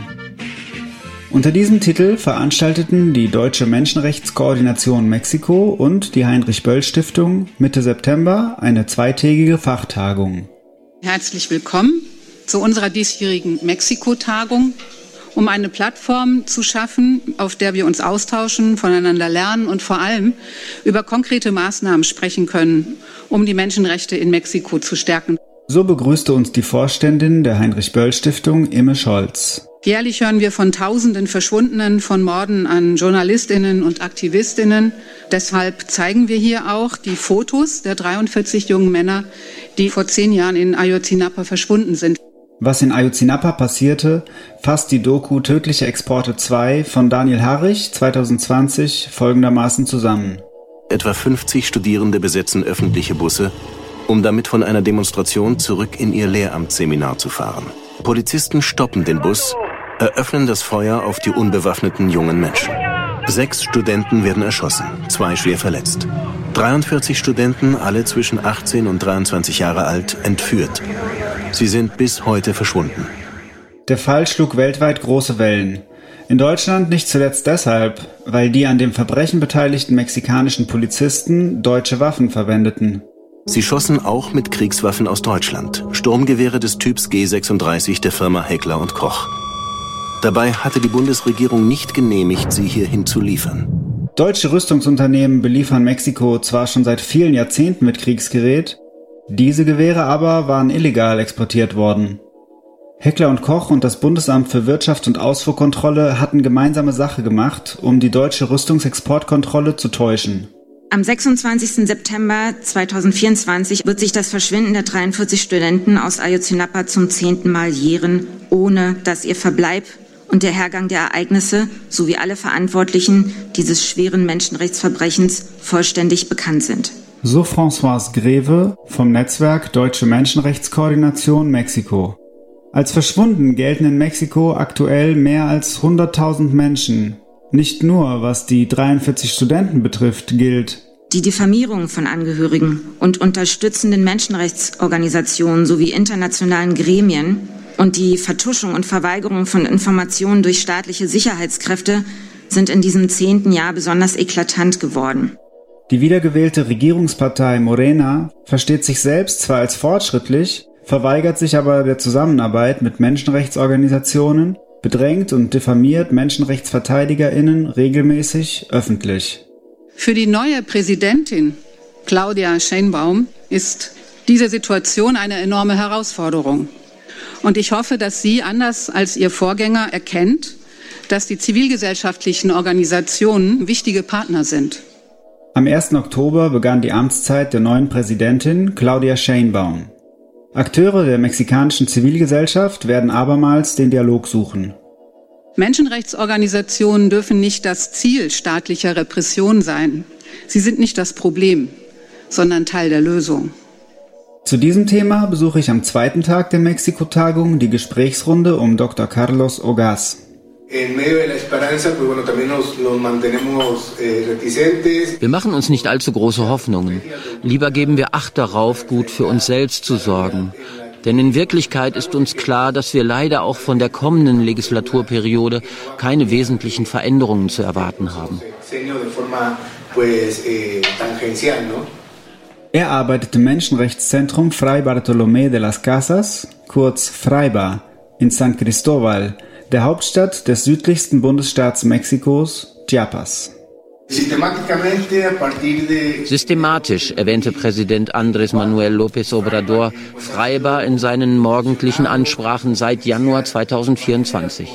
Unter diesem Titel veranstalteten die Deutsche Menschenrechtskoordination Mexiko und die Heinrich-Böll-Stiftung Mitte September eine zweitägige Fachtagung. Herzlich willkommen zu unserer diesjährigen Mexiko-Tagung, um eine Plattform zu schaffen, auf der wir uns austauschen, voneinander lernen und vor allem über konkrete Maßnahmen sprechen können, um die Menschenrechte in Mexiko zu stärken. So begrüßte uns die Vorständin der Heinrich-Böll-Stiftung, Imme Scholz. Jährlich hören wir von Tausenden Verschwundenen, von Morden an JournalistInnen und AktivistInnen. Deshalb zeigen wir hier auch die Fotos der 43 jungen Männer, die vor 10 Jahren in Ayotzinapa verschwunden sind. Was in Ayotzinapa passierte, fasst die Doku Tödliche Exporte 2 von Daniel Harrich 2020 folgendermaßen zusammen. Etwa 50 Studierende besetzen öffentliche Busse, um damit von einer Demonstration zurück in ihr Lehramtsseminar zu fahren. Polizisten stoppen den Bus, eröffnen das Feuer auf die unbewaffneten jungen Menschen. 6 Studenten werden erschossen, 2 schwer verletzt. 43 Studenten, alle zwischen 18 und 23 Jahre alt, entführt. Sie sind bis heute verschwunden. Der Fall schlug weltweit große Wellen. In Deutschland nicht zuletzt deshalb, weil die an dem Verbrechen beteiligten mexikanischen Polizisten deutsche Waffen verwendeten. Sie schossen auch mit Kriegswaffen aus Deutschland, Sturmgewehre des Typs G36 der Firma Heckler & Koch. Dabei hatte die Bundesregierung nicht genehmigt, sie hierhin zu liefern. Deutsche Rüstungsunternehmen beliefern Mexiko zwar schon seit vielen Jahrzehnten mit Kriegsgerät, diese Gewehre aber waren illegal exportiert worden. Heckler & Koch und das Bundesamt für Wirtschaft und Ausfuhrkontrolle hatten gemeinsame Sache gemacht, um die deutsche Rüstungsexportkontrolle zu täuschen. Am 26. September 2024 wird sich das Verschwinden der 43 Studenten aus Ayotzinapa zum 10. Mal jähren, ohne dass ihr Verbleib und der Hergang der Ereignisse sowie alle Verantwortlichen dieses schweren Menschenrechtsverbrechens vollständig bekannt sind. So Françoise Greve vom Netzwerk Deutsche Menschenrechtskoordination Mexiko. Als verschwunden gelten in Mexiko aktuell mehr als 100.000 Menschen. Nicht nur, was die 43 Studenten betrifft, gilt: Die Diffamierung von Angehörigen und unterstützenden Menschenrechtsorganisationen sowie internationalen Gremien und die Vertuschung und Verweigerung von Informationen durch staatliche Sicherheitskräfte sind in diesem 10. Jahr besonders eklatant geworden. Die wiedergewählte Regierungspartei Morena versteht sich selbst zwar als fortschrittlich, verweigert sich aber der Zusammenarbeit mit Menschenrechtsorganisationen, bedrängt und diffamiert MenschenrechtsverteidigerInnen regelmäßig öffentlich. Für die neue Präsidentin Claudia Sheinbaum ist diese Situation eine enorme Herausforderung. Und ich hoffe, dass sie, anders als ihr Vorgänger, erkennt, dass die zivilgesellschaftlichen Organisationen wichtige Partner sind. Am 1. Oktober begann die Amtszeit der neuen Präsidentin Claudia Sheinbaum. Akteure der mexikanischen Zivilgesellschaft werden abermals den Dialog suchen. Menschenrechtsorganisationen dürfen nicht das Ziel staatlicher Repression sein. Sie sind nicht das Problem, sondern Teil der Lösung. Zu diesem Thema besuche ich am zweiten Tag der Mexiko-Tagung die Gesprächsrunde um Dr. Carlos Ogaz. Wir machen uns nicht allzu große Hoffnungen. Lieber geben wir Acht darauf, gut für uns selbst zu sorgen. Denn in Wirklichkeit ist uns klar, dass wir leider auch von der kommenden Legislaturperiode keine wesentlichen Veränderungen zu erwarten haben. Er arbeitet im Menschenrechtszentrum Fray Bartolomé de las Casas, kurz FRAIBA, in San Cristóbal, der Hauptstadt des südlichsten Bundesstaats Mexikos, Chiapas. Systematisch erwähnte Präsident Andrés Manuel López Obrador FRAIBA in seinen morgendlichen Ansprachen seit Januar 2024.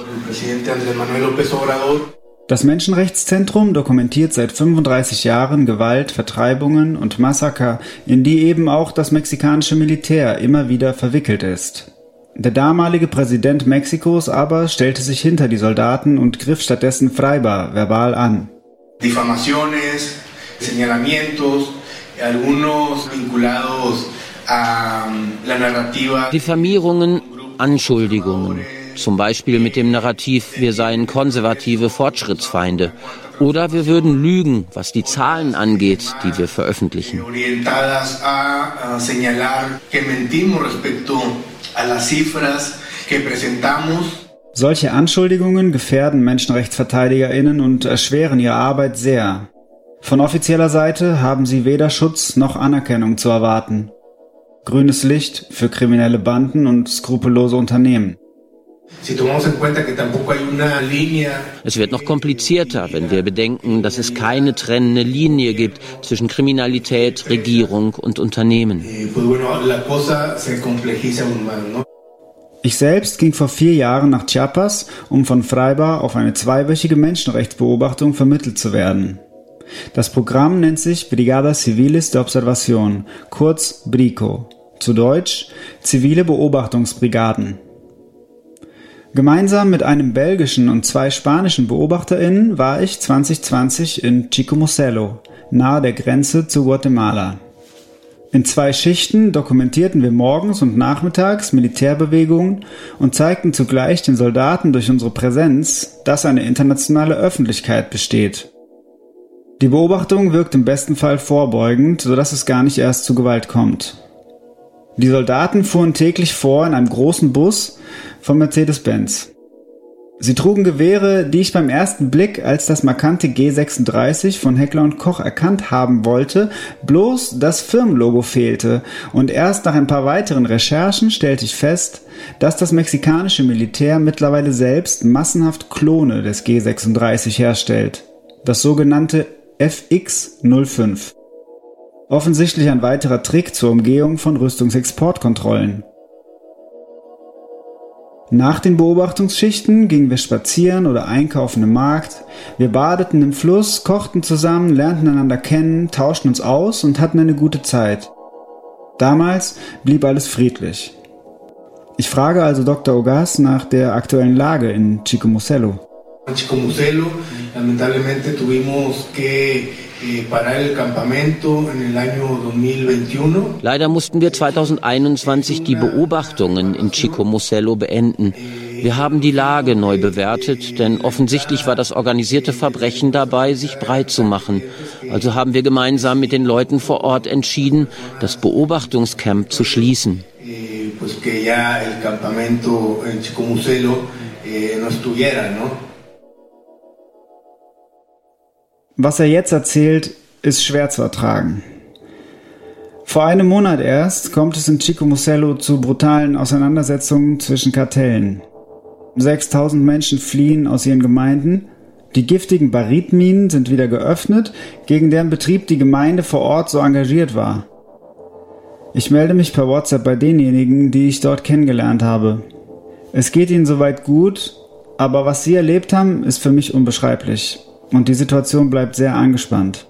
Das Menschenrechtszentrum dokumentiert seit 35 Jahren Gewalt, Vertreibungen und Massaker, in die eben auch das mexikanische Militär immer wieder verwickelt ist. Der damalige Präsident Mexikos aber stellte sich hinter die Soldaten und griff stattdessen FRAIBA verbal an. Difamaciones, señalamientos, algunos vinculados a la narrativa. Diffamierungen, Anschuldigungen. Zum Beispiel mit dem Narrativ, wir seien konservative Fortschrittsfeinde. Oder wir würden lügen, was die Zahlen angeht, die wir veröffentlichen. Solche Anschuldigungen gefährden MenschenrechtsverteidigerInnen und erschweren ihre Arbeit sehr. Von offizieller Seite haben sie weder Schutz noch Anerkennung zu erwarten. Grünes Licht für kriminelle Banden und skrupellose Unternehmen. Es wird noch komplizierter, wenn wir bedenken, dass es keine trennende Linie gibt zwischen Kriminalität, Regierung und Unternehmen. Ich selbst ging vor 4 Jahren nach Chiapas, um von FRAIBA auf eine 2-wöchige Menschenrechtsbeobachtung vermittelt zu werden. Das Programm nennt sich Brigada Civiles de Observación, kurz BRICO, zu Deutsch Zivile Beobachtungsbrigaden. Gemeinsam mit einem belgischen und 2 spanischen BeobachterInnen war ich 2020 in Chicomucelo, nahe der Grenze zu Guatemala. In 2 Schichten dokumentierten wir morgens und nachmittags Militärbewegungen und zeigten zugleich den Soldaten durch unsere Präsenz, dass eine internationale Öffentlichkeit besteht. Die Beobachtung wirkt im besten Fall vorbeugend, sodass es gar nicht erst zu Gewalt kommt. Die Soldaten fuhren täglich vor in einem großen Bus von Mercedes-Benz. Sie trugen Gewehre, die ich beim ersten Blick als das markante G36 von Heckler & Koch erkannt haben wollte, bloß das Firmenlogo fehlte, und erst nach ein paar weiteren Recherchen stellte ich fest, dass das mexikanische Militär mittlerweile selbst massenhaft Klone des G36 herstellt, das sogenannte FX-05. Offensichtlich ein weiterer Trick zur Umgehung von Rüstungsexportkontrollen. Nach den Beobachtungsschichten gingen wir spazieren oder einkaufen im Markt, wir badeten im Fluss, kochten zusammen, lernten einander kennen, tauschten uns aus und hatten eine gute Zeit. Damals blieb alles friedlich. Ich frage also Dr. Ogaz nach der aktuellen Lage in Chicomucelo. En Chicomucelo, lamentablemente tuvimos que parar el campamento en el año 2021. Leider mussten wir 2021 die Beobachtungen in Chicomucelo beenden. Wir haben die Lage neu bewertet, denn offensichtlich war das organisierte Verbrechen dabei, sich breit zu machen. Also haben wir gemeinsam mit den Leuten vor Ort entschieden, das Beobachtungscamp zu schließen. Pues que ya el campamento en Chicomucelo no estuviera, ¿no? Was er jetzt erzählt, ist schwer zu ertragen. Vor einem Monat erst kommt es in Chicomucelo zu brutalen Auseinandersetzungen zwischen Kartellen. 6.000 Menschen fliehen aus ihren Gemeinden. Die giftigen Baritminen sind wieder geöffnet, gegen deren Betrieb die Gemeinde vor Ort so engagiert war. Ich melde mich per WhatsApp bei denjenigen, die ich dort kennengelernt habe. Es geht ihnen soweit gut, aber was sie erlebt haben, ist für mich unbeschreiblich. Und die Situation bleibt sehr angespannt.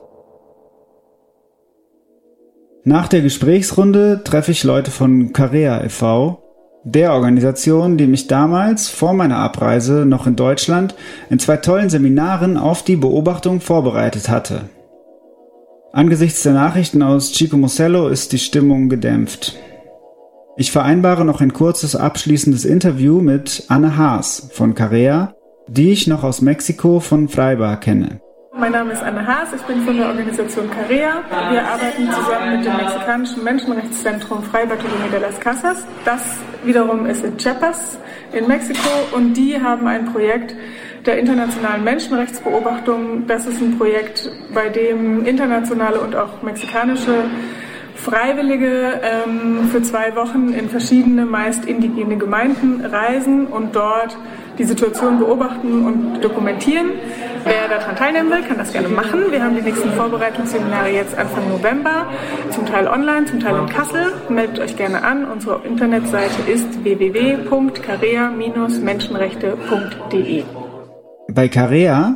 Nach der Gesprächsrunde treffe ich Leute von Carea e.V., der Organisation, die mich damals vor meiner Abreise noch in Deutschland in 2 tollen Seminaren auf die Beobachtung vorbereitet hatte. Angesichts der Nachrichten aus Chico-Mosello ist die Stimmung gedämpft. Ich vereinbare noch ein kurzes abschließendes Interview mit Anne Haas von Carea, die ich noch aus Mexiko von Fraiba kenne. Mein Name ist Anne Haas, ich bin von der Organisation Carea. Wir arbeiten zusammen mit dem mexikanischen Menschenrechtszentrum Fray Bartolomé de las Casas. Das wiederum ist in Chiapas in Mexiko und die haben ein Projekt der internationalen Menschenrechtsbeobachtung. Das ist ein Projekt, bei dem internationale und auch mexikanische Freiwillige für 2 Wochen in verschiedene, meist indigene Gemeinden reisen und dort die Situation beobachten und dokumentieren. Wer daran teilnehmen will, kann das gerne machen. Wir haben die nächsten Vorbereitungsseminare jetzt Anfang November, zum Teil online, zum Teil in Kassel. Meldet euch gerne an. Unsere Internetseite ist www.carea-menschenrechte.de. Bei Carea,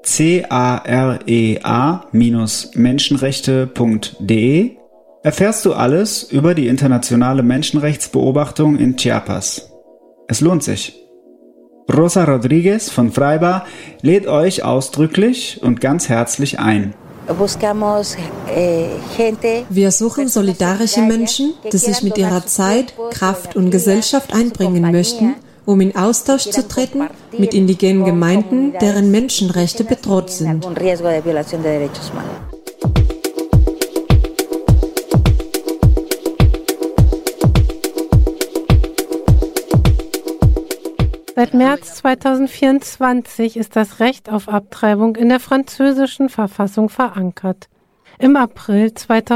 CAREA-menschenrechte.de, erfährst du alles über die internationale Menschenrechtsbeobachtung in Chiapas. Es lohnt sich. Rosa Rodriguez von Fraiba lädt euch ausdrücklich und ganz herzlich ein. Wir suchen solidarische Menschen, die sich mit ihrer Zeit, Kraft und Gesellschaft einbringen möchten, um in Austausch zu treten mit indigenen Gemeinden, deren Menschenrechte bedroht sind. Seit März 2024 ist das Recht auf Abtreibung in der französischen Verfassung verankert. Im April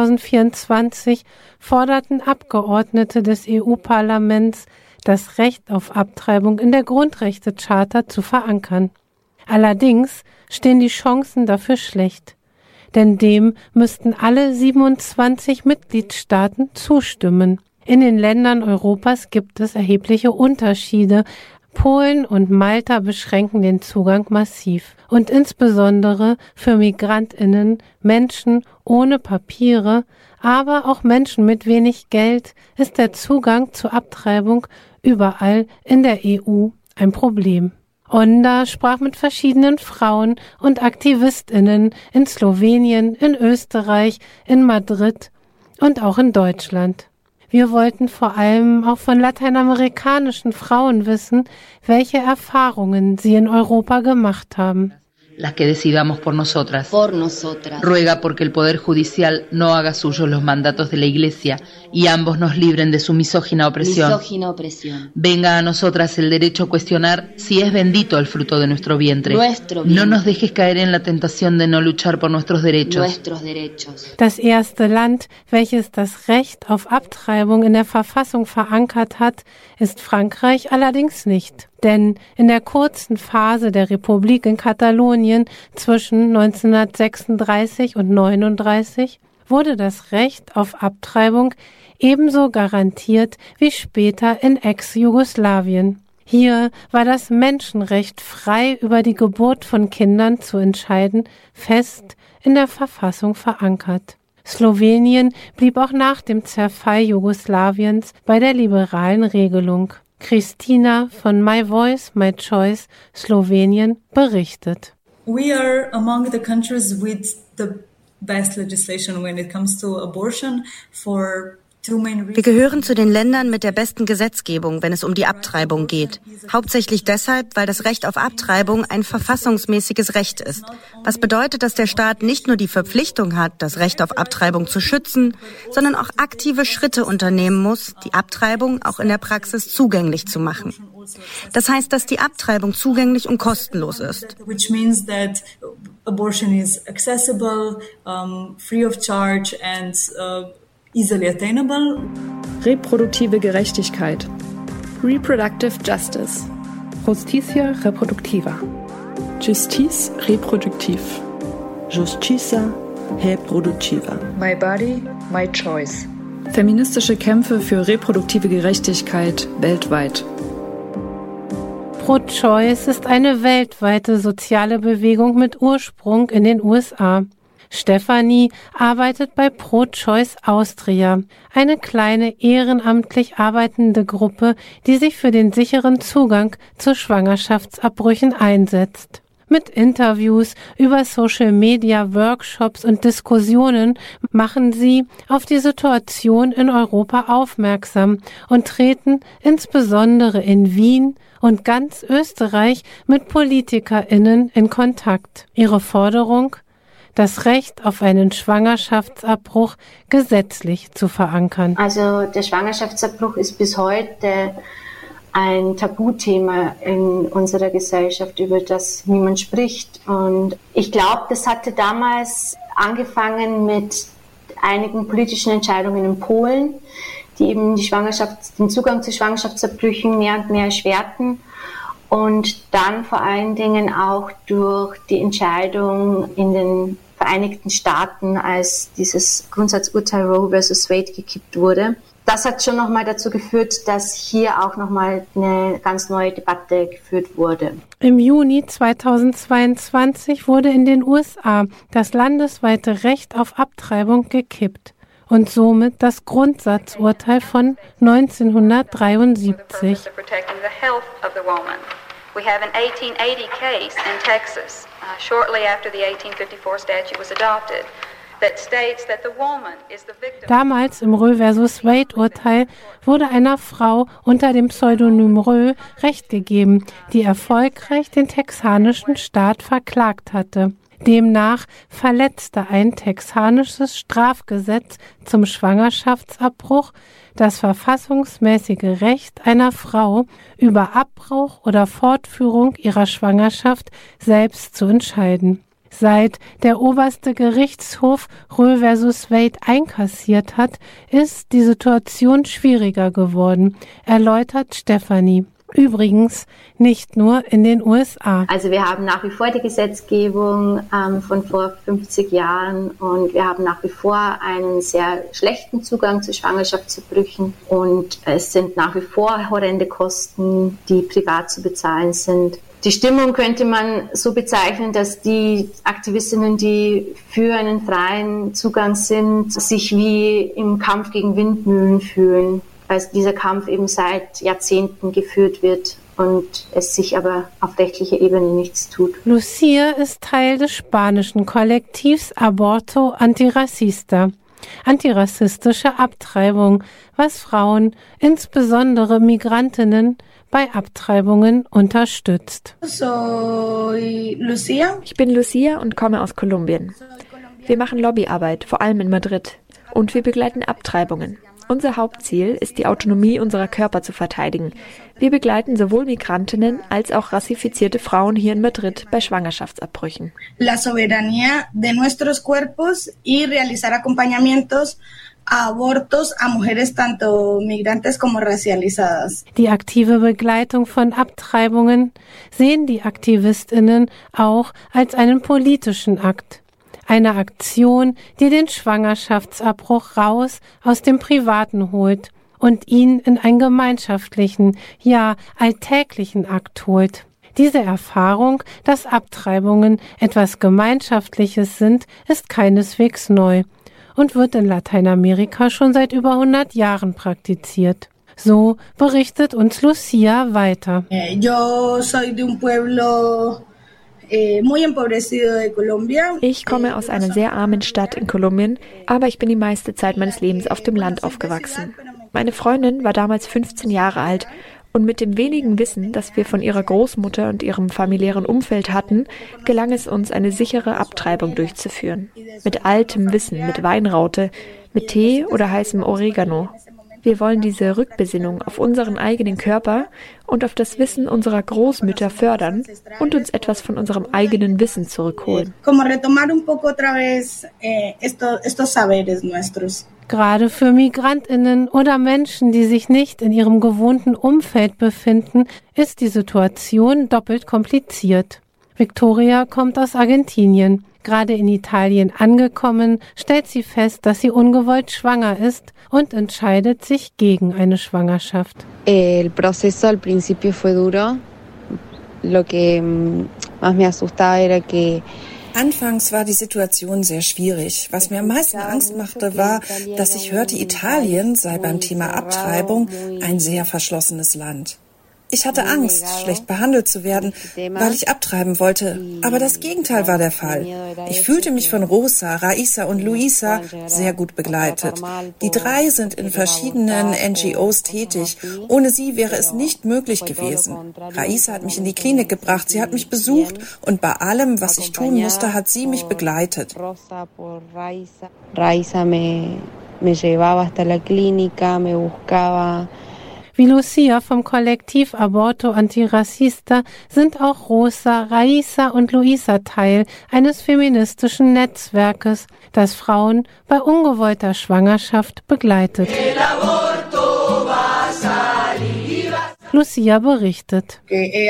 2024 forderten Abgeordnete des EU-Parlaments, das Recht auf Abtreibung in der Grundrechtecharta zu verankern. Allerdings stehen die Chancen dafür schlecht, denn dem müssten alle 27 Mitgliedstaaten zustimmen. In den Ländern Europas gibt es erhebliche Unterschiede. Polen und Malta beschränken den Zugang massiv. Und insbesondere für MigrantInnen, Menschen ohne Papiere, aber auch Menschen mit wenig Geld ist der Zugang zur Abtreibung überall in der EU ein Problem. Onda sprach mit verschiedenen Frauen und AktivistInnen in Slowenien, in Österreich, in Madrid und auch in Deutschland. Wir wollten vor allem auch von lateinamerikanischen Frauen wissen, welche Erfahrungen sie in Europa gemacht haben. Las que decidamos por nosotras. Ruega porque el Poder Judicial no haga suyos los mandatos de la Iglesia y ambos nos libren de su misógina opresión. Venga a nosotras el derecho a cuestionar si es bendito el fruto de nuestro vientre. No nos dejes caer en la tentación de no luchar por nuestros derechos. Das erste Land, welches das Recht auf Abtreibung in der Verfassung verankert hat, ist Frankreich allerdings nicht. Denn in der kurzen Phase der Republik in Katalonien zwischen 1936 und 1939 wurde das Recht auf Abtreibung ebenso garantiert wie später in Ex-Jugoslawien. Hier war das Menschenrecht, frei über die Geburt von Kindern zu entscheiden, fest in der Verfassung verankert. Slowenien blieb auch nach dem Zerfall Jugoslawiens bei der liberalen Regelung. Christina von My Voice, My Choice, Slowenien, berichtet. We are among the countries with the best legislation when it comes to abortion for Wir gehören zu den Ländern mit der besten Gesetzgebung, wenn es um die Abtreibung geht. Hauptsächlich deshalb, weil das Recht auf Abtreibung ein verfassungsmäßiges Recht ist. Was bedeutet, dass der Staat nicht nur die Verpflichtung hat, das Recht auf Abtreibung zu schützen, sondern auch aktive Schritte unternehmen muss, die Abtreibung auch in der Praxis zugänglich zu machen. Das heißt, dass die Abtreibung zugänglich und kostenlos ist. Which means that abortion is accessible, free of charge and easily attainable. Reproduktive Gerechtigkeit. Reproductive Justice. Justicia reproductiva. Justice reproduktiv. Justicia reproductiva. My body, my choice. Feministische Kämpfe für reproduktive Gerechtigkeit weltweit. Pro-Choice ist eine weltweite soziale Bewegung mit Ursprung in den USA. Stefanie arbeitet bei Pro-Choice Austria, eine kleine ehrenamtlich arbeitende Gruppe, die sich für den sicheren Zugang zu Schwangerschaftsabbrüchen einsetzt. Mit Interviews über Social-Media-Workshops und Diskussionen machen sie auf die Situation in Europa aufmerksam und treten insbesondere in Wien und ganz Österreich mit PolitikerInnen in Kontakt. Ihre Forderung: das Recht auf einen Schwangerschaftsabbruch gesetzlich zu verankern. Also der Schwangerschaftsabbruch ist bis heute ein Tabuthema in unserer Gesellschaft, über das niemand spricht. Und ich glaube, das hatte damals angefangen mit einigen politischen Entscheidungen in Polen, die eben den Zugang zu Schwangerschaftsabbrüchen mehr und mehr erschwerten. Und dann vor allen Dingen auch durch die Entscheidung in den Vereinigten Staaten, als dieses Grundsatzurteil Roe versus Wade gekippt wurde. Das hat schon nochmal dazu geführt, dass hier auch nochmal eine ganz neue Debatte geführt wurde. Im Juni 2022 wurde in den USA das landesweite Recht auf Abtreibung gekippt und somit das Grundsatzurteil von 1973. We have an 1880 case in Texas, shortly after the 1854 statute was adopted, that states that the woman is the victim. Damals im Roe versus Wade-Urteil wurde einer Frau unter dem Pseudonym Roe Recht gegeben, die erfolgreich den texanischen Staat verklagt hatte. Demnach verletzte ein texanisches Strafgesetz zum Schwangerschaftsabbruch das verfassungsmäßige Recht einer Frau, über Abbruch oder Fortführung ihrer Schwangerschaft selbst zu entscheiden. Seit der oberste Gerichtshof Roe versus Wade einkassiert hat, ist die Situation schwieriger geworden, erläutert Stefanie. Übrigens nicht nur in den USA. Also wir haben nach wie vor die Gesetzgebung von vor 50 Jahren und wir haben nach wie vor einen sehr schlechten Zugang zu Schwangerschaftsabbrüchen und es sind nach wie vor horrende Kosten, die privat zu bezahlen sind. Die Stimmung könnte man so bezeichnen, dass die Aktivistinnen, die für einen freien Zugang sind, sich wie im Kampf gegen Windmühlen fühlen, weil dieser Kampf eben seit Jahrzehnten geführt wird und es sich aber auf rechtlicher Ebene nichts tut. Lucia ist Teil des spanischen Kollektivs Aborto Antirracista, antirassistische Abtreibung, was Frauen, insbesondere Migrantinnen, bei Abtreibungen unterstützt. Ich bin Lucia und komme aus Kolumbien. Wir machen Lobbyarbeit, vor allem in Madrid, und wir begleiten Abtreibungen. Unser Hauptziel ist, die Autonomie unserer Körper zu verteidigen. Wir begleiten sowohl Migrantinnen als auch rassifizierte Frauen hier in Madrid bei Schwangerschaftsabbrüchen. La soberanía de nuestros cuerpos y realizar acompañamientos a abortos a mujeres tanto migrantes como racializadas. Die aktive Begleitung von Abtreibungen sehen die AktivistInnen auch als einen politischen Akt. Eine Aktion, die den Schwangerschaftsabbruch raus aus dem Privaten holt und ihn in einen gemeinschaftlichen, ja alltäglichen Akt holt. Diese Erfahrung, dass Abtreibungen etwas Gemeinschaftliches sind, ist keineswegs neu und wird in Lateinamerika schon seit über 100 Jahren praktiziert. So berichtet uns Lucia weiter. Yo soy de un pueblo Ich komme aus einer sehr armen Stadt in Kolumbien, aber ich bin die meiste Zeit meines Lebens auf dem Land aufgewachsen. Meine Freundin war damals 15 Jahre alt und mit dem wenigen Wissen, das wir von ihrer Großmutter und ihrem familiären Umfeld hatten, gelang es uns, eine sichere Abtreibung durchzuführen. Mit altem Wissen, mit Weinraute, mit Tee oder heißem Oregano. Wir wollen diese Rückbesinnung auf unseren eigenen Körper und auf das Wissen unserer Großmütter fördern und uns etwas von unserem eigenen Wissen zurückholen. Gerade für MigrantInnen oder Menschen, die sich nicht in ihrem gewohnten Umfeld befinden, ist die Situation doppelt kompliziert. Victoria kommt aus Argentinien. Gerade in Italien angekommen, stellt sie fest, dass sie ungewollt schwanger ist und entscheidet sich gegen eine Schwangerschaft. El proceso al principio fue duro. Lo que más me asustaba era que Anfangs war die Situation sehr schwierig. Was mir am meisten Angst machte, war, dass ich hörte, Italien sei beim Thema Abtreibung ein sehr verschlossenes Land. Ich hatte Angst, schlecht behandelt zu werden, weil ich abtreiben wollte. Aber das Gegenteil war der Fall. Ich fühlte mich von Rosa, Raisa und Luisa sehr gut begleitet. Die 3 sind in verschiedenen NGOs tätig. Ohne sie wäre es nicht möglich gewesen. Raisa hat mich in die Klinik gebracht, sie hat mich besucht und bei allem, was ich tun musste, hat sie mich begleitet. Raisa me llevaba hasta la clínica, me buscaba. Wie Lucia vom Kollektiv Aborto Antirracista sind auch Rosa, Raisa und Luisa Teil eines feministischen Netzwerkes, das Frauen bei ungewollter Schwangerschaft begleitet. Lucia berichtet.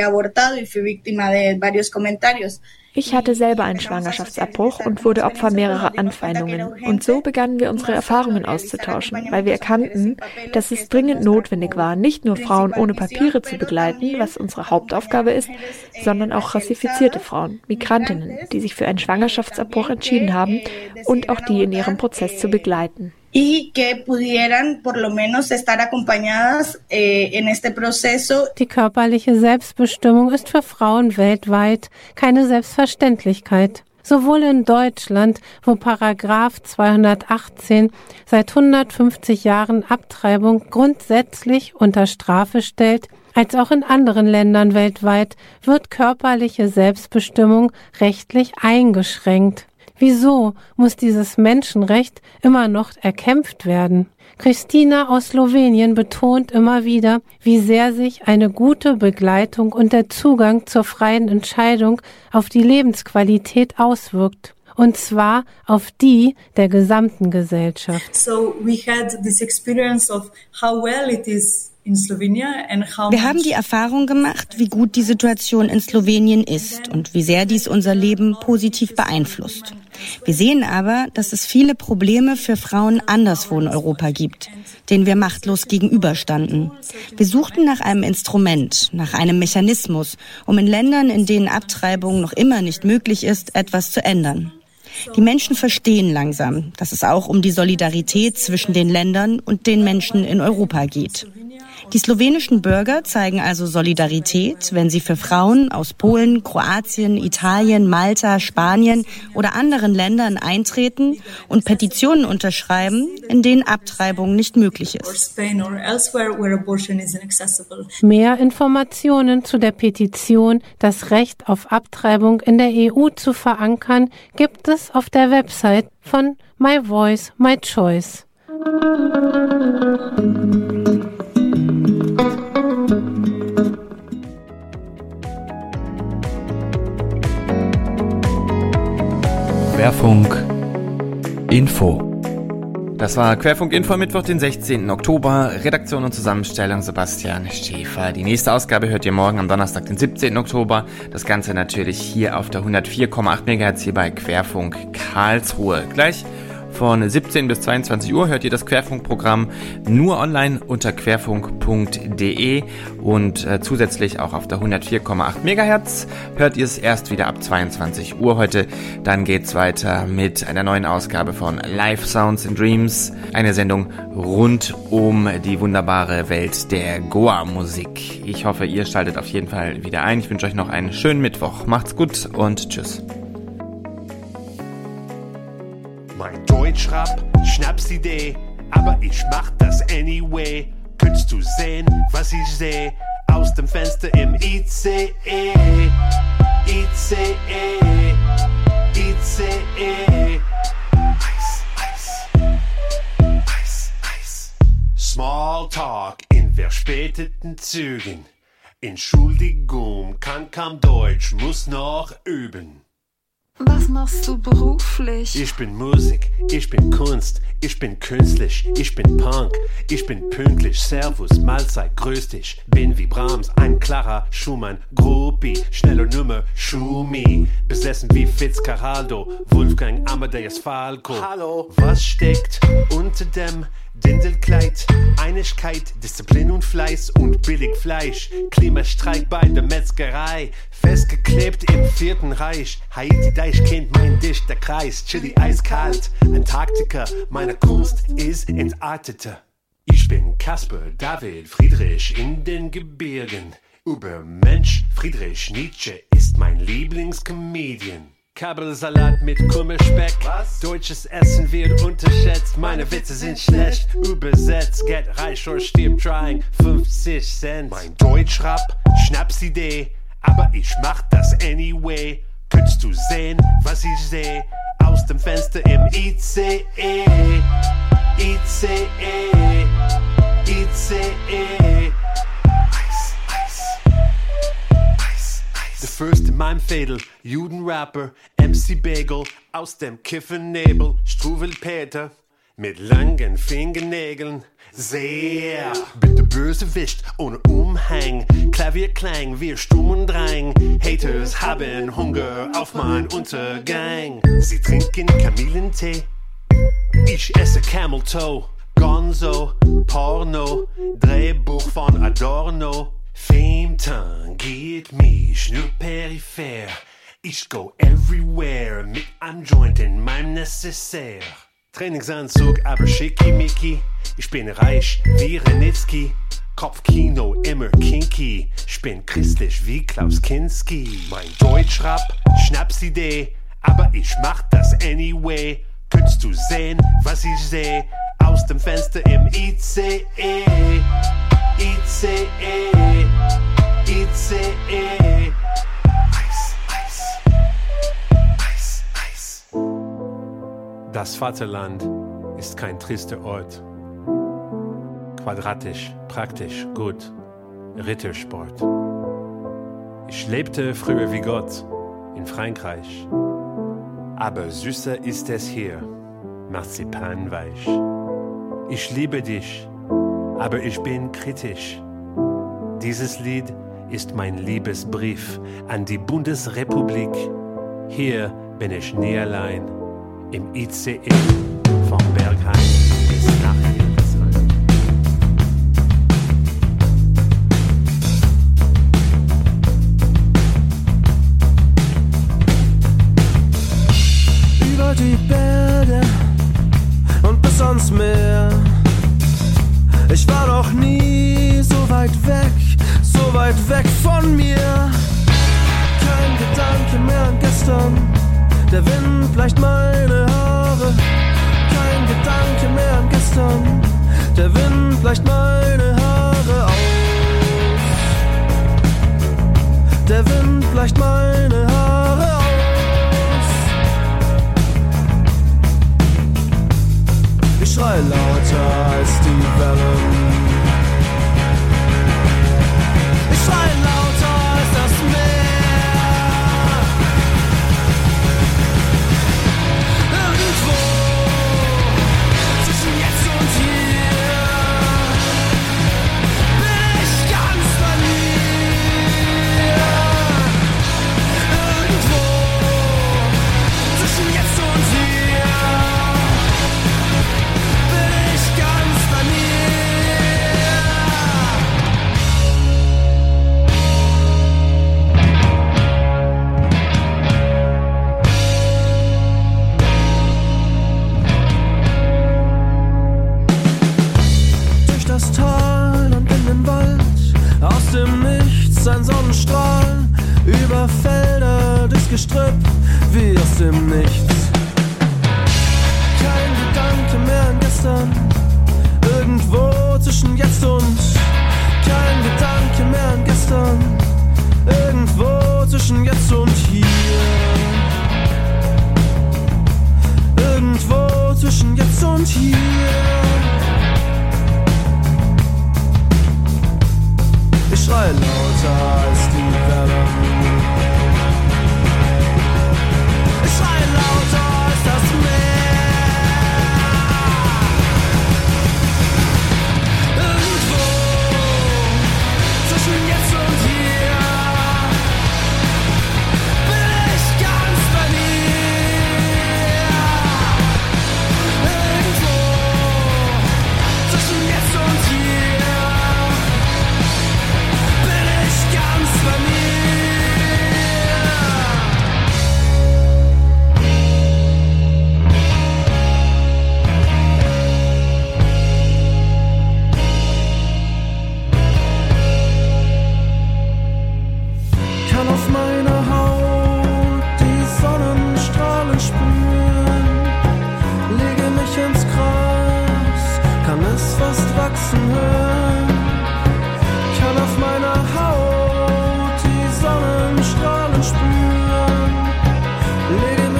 Ich hatte selber einen Schwangerschaftsabbruch und wurde Opfer mehrerer Anfeindungen. Und so begannen wir unsere Erfahrungen auszutauschen, weil wir erkannten, dass es dringend notwendig war, nicht nur Frauen ohne Papiere zu begleiten, was unsere Hauptaufgabe ist, sondern auch rassifizierte Frauen, Migrantinnen, die sich für einen Schwangerschaftsabbruch entschieden haben und auch die in ihrem Prozess zu begleiten. Y que pudieran por lo menos estar acompañadas en este proceso. Die körperliche Selbstbestimmung ist für Frauen weltweit keine Selbstverständlichkeit. Sowohl in Deutschland, wo Paragraph 218 seit 150 Jahren Abtreibung grundsätzlich unter Strafe stellt, als auch in anderen Ländern weltweit wird körperliche Selbstbestimmung rechtlich eingeschränkt. Wieso muss dieses Menschenrecht immer noch erkämpft werden? Christina aus Slowenien betont immer wieder, wie sehr sich eine gute Begleitung und der Zugang zur freien Entscheidung auf die Lebensqualität auswirkt. Und zwar auf die der gesamten Gesellschaft. So we had this experience of how well it is in Slovenia and how Wir haben die Erfahrung gemacht, wie gut die Situation in Slowenien ist und wie sehr dies unser Leben positiv beeinflusst. Wir sehen aber, dass es viele Probleme für Frauen anderswo in Europa gibt, denen wir machtlos gegenüberstanden. Wir suchten nach einem Instrument, nach einem Mechanismus, um in Ländern, in denen Abtreibung noch immer nicht möglich ist, etwas zu ändern. Die Menschen verstehen langsam, dass es auch um die Solidarität zwischen den Ländern und den Menschen in Europa geht. Die slowenischen Bürger zeigen also Solidarität, wenn sie für Frauen aus Polen, Kroatien, Italien, Malta, Spanien oder anderen Ländern eintreten und Petitionen unterschreiben, in denen Abtreibung nicht möglich ist. Mehr Informationen zu der Petition, das Recht auf Abtreibung in der EU zu verankern, gibt es auf der Website von My Voice, My Choice. Querfunk Info. Das war Querfunk Info Mittwoch, den 16. Oktober. Redaktion und Zusammenstellung Sebastian Schäfer. Die nächste Ausgabe hört ihr morgen am Donnerstag, den 17. Oktober. Das Ganze natürlich hier auf der 104,8 MHz hier bei Querfunk Karlsruhe. Gleich von 17 bis 22 Uhr hört ihr das Querfunk-Programm nur online unter querfunk.de und zusätzlich auch auf der 104,8 MHz hört ihr es erst wieder ab 22 Uhr heute. Dann geht's weiter mit einer neuen Ausgabe von Live Sounds and Dreams, eine Sendung rund um die wunderbare Welt der Goa-Musik. Ich hoffe, ihr schaltet auf jeden Fall wieder ein. Ich wünsche euch noch einen schönen Mittwoch. Macht's gut und tschüss. Mein Deutschrap, Schnapsidee, aber ich mach das anyway. Könntest du sehen, was ich seh? Aus dem Fenster im ICE, ICE, ICE. Eis, Eis, Eis, Eis. Smalltalk in verspäteten Zügen. Entschuldigung, kann kaum Deutsch, muss noch üben. Was machst du beruflich? Ich bin Musik, ich bin Kunst, ich bin künstlich, ich bin Punk, ich bin pünktlich, Servus, Mahlzeit, grüß dich. Bin wie Brahms, ein klarer Schumann, Groupie, schneller Nummer, Schumi. Besessen wie Fitzcarraldo, Wolfgang Amadeus Falco. Hallo, was steckt unter dem Dindelkleid, Einigkeit, Disziplin und Fleiß und billig Fleisch. Klimastreik bei der Metzgerei, festgeklebt im 4. Reich. Haiti, Deich kennt mein dichter Kreis, Chili eiskalt, Antarktika, meine Kunst ist entartete. Ich bin Kasper, David, Friedrich in den Gebirgen. Übermensch, Friedrich Nietzsche ist mein Lieblingscomedian. Kabelsalat mit Kummerspeck. Was? Deutsches Essen wird unterschätzt. Meine Witze sind schlecht übersetzt. Get reich or stirb trying. 50 Cent. Mein Deutschrap, Schnapsidee. Aber ich mach das anyway. Könntest du sehen, was ich seh? Aus dem Fenster im ICE. ICE. ICE. Der First in meinem Fädel, Judenrapper, MC Bagel, aus dem Kiffennebel, Struwelpeter, mit langen Fingernägeln, sehr, bin der Bösewicht ohne Umhang, Klavierklang, wir stumm und drang, Haters haben Hunger auf mein Untergang, sie trinken Kamillentee, ich esse Camel Toe, Gonzo, Porno, Drehbuch von Adorno, Fame tangiert mich nur peripher. Ich go everywhere mit einem Joint in meinem Necessaire. Trainingsanzug, aber schickimicki. Ich bin reich wie Renitzky. Kopfkino immer kinky. Ich bin christlich wie Klaus Kinski. Mein Deutschrap, Schnapsidee. Aber ich mach das anyway. Könntest du sehen, was ich seh? Aus dem Fenster im ICE. ICE, ICE. Eis, Eis, Eis, Eis. Das Vaterland ist kein trister Ort. Quadratisch, praktisch, gut. Rittersport. Ich lebte früher wie Gott in Frankreich. Aber süßer ist es hier, marzipanweich. Ich liebe dich, aber ich bin kritisch. Dieses Lied ist mein Liebesbrief an die Bundesrepublik. Hier bin ich nie allein, im ICE vom Berghain bis nach Hildesheim. Über die Berge und bis ans Meer. Ich war noch nie so weit weg von mir. Kein Gedanke mehr an gestern, der Wind bleicht meine Haare. Kein Gedanke mehr an gestern, der Wind bleicht meine Haare aus. Der Wind bleicht meine Haare aus. Ich schrei lauter als die Wellen. Ich schrei lauter als das Meer. Irgendwo zwischen jetzt und hier bin ich ganz bei mir. Irgendwo zwischen jetzt und hier bin ich ganz bei mir. Durch das Tal und in den Wald, aus dem Nichts ein Sonnenstrahl, über Felder durchs Gestrüpp, wie aus dem Nichts. Kein Gedanke mehr an gestern, irgendwo zwischen jetzt und. Kein Gedanke mehr an gestern, irgendwo zwischen jetzt und hier. Irgendwo zwischen jetzt und hier. Ich schrei lauter als die Wellen. Ich schrei lauter als das Meer. Irgendwo zwischen jetzt und hier bin ich ganz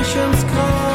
mich ins Grab.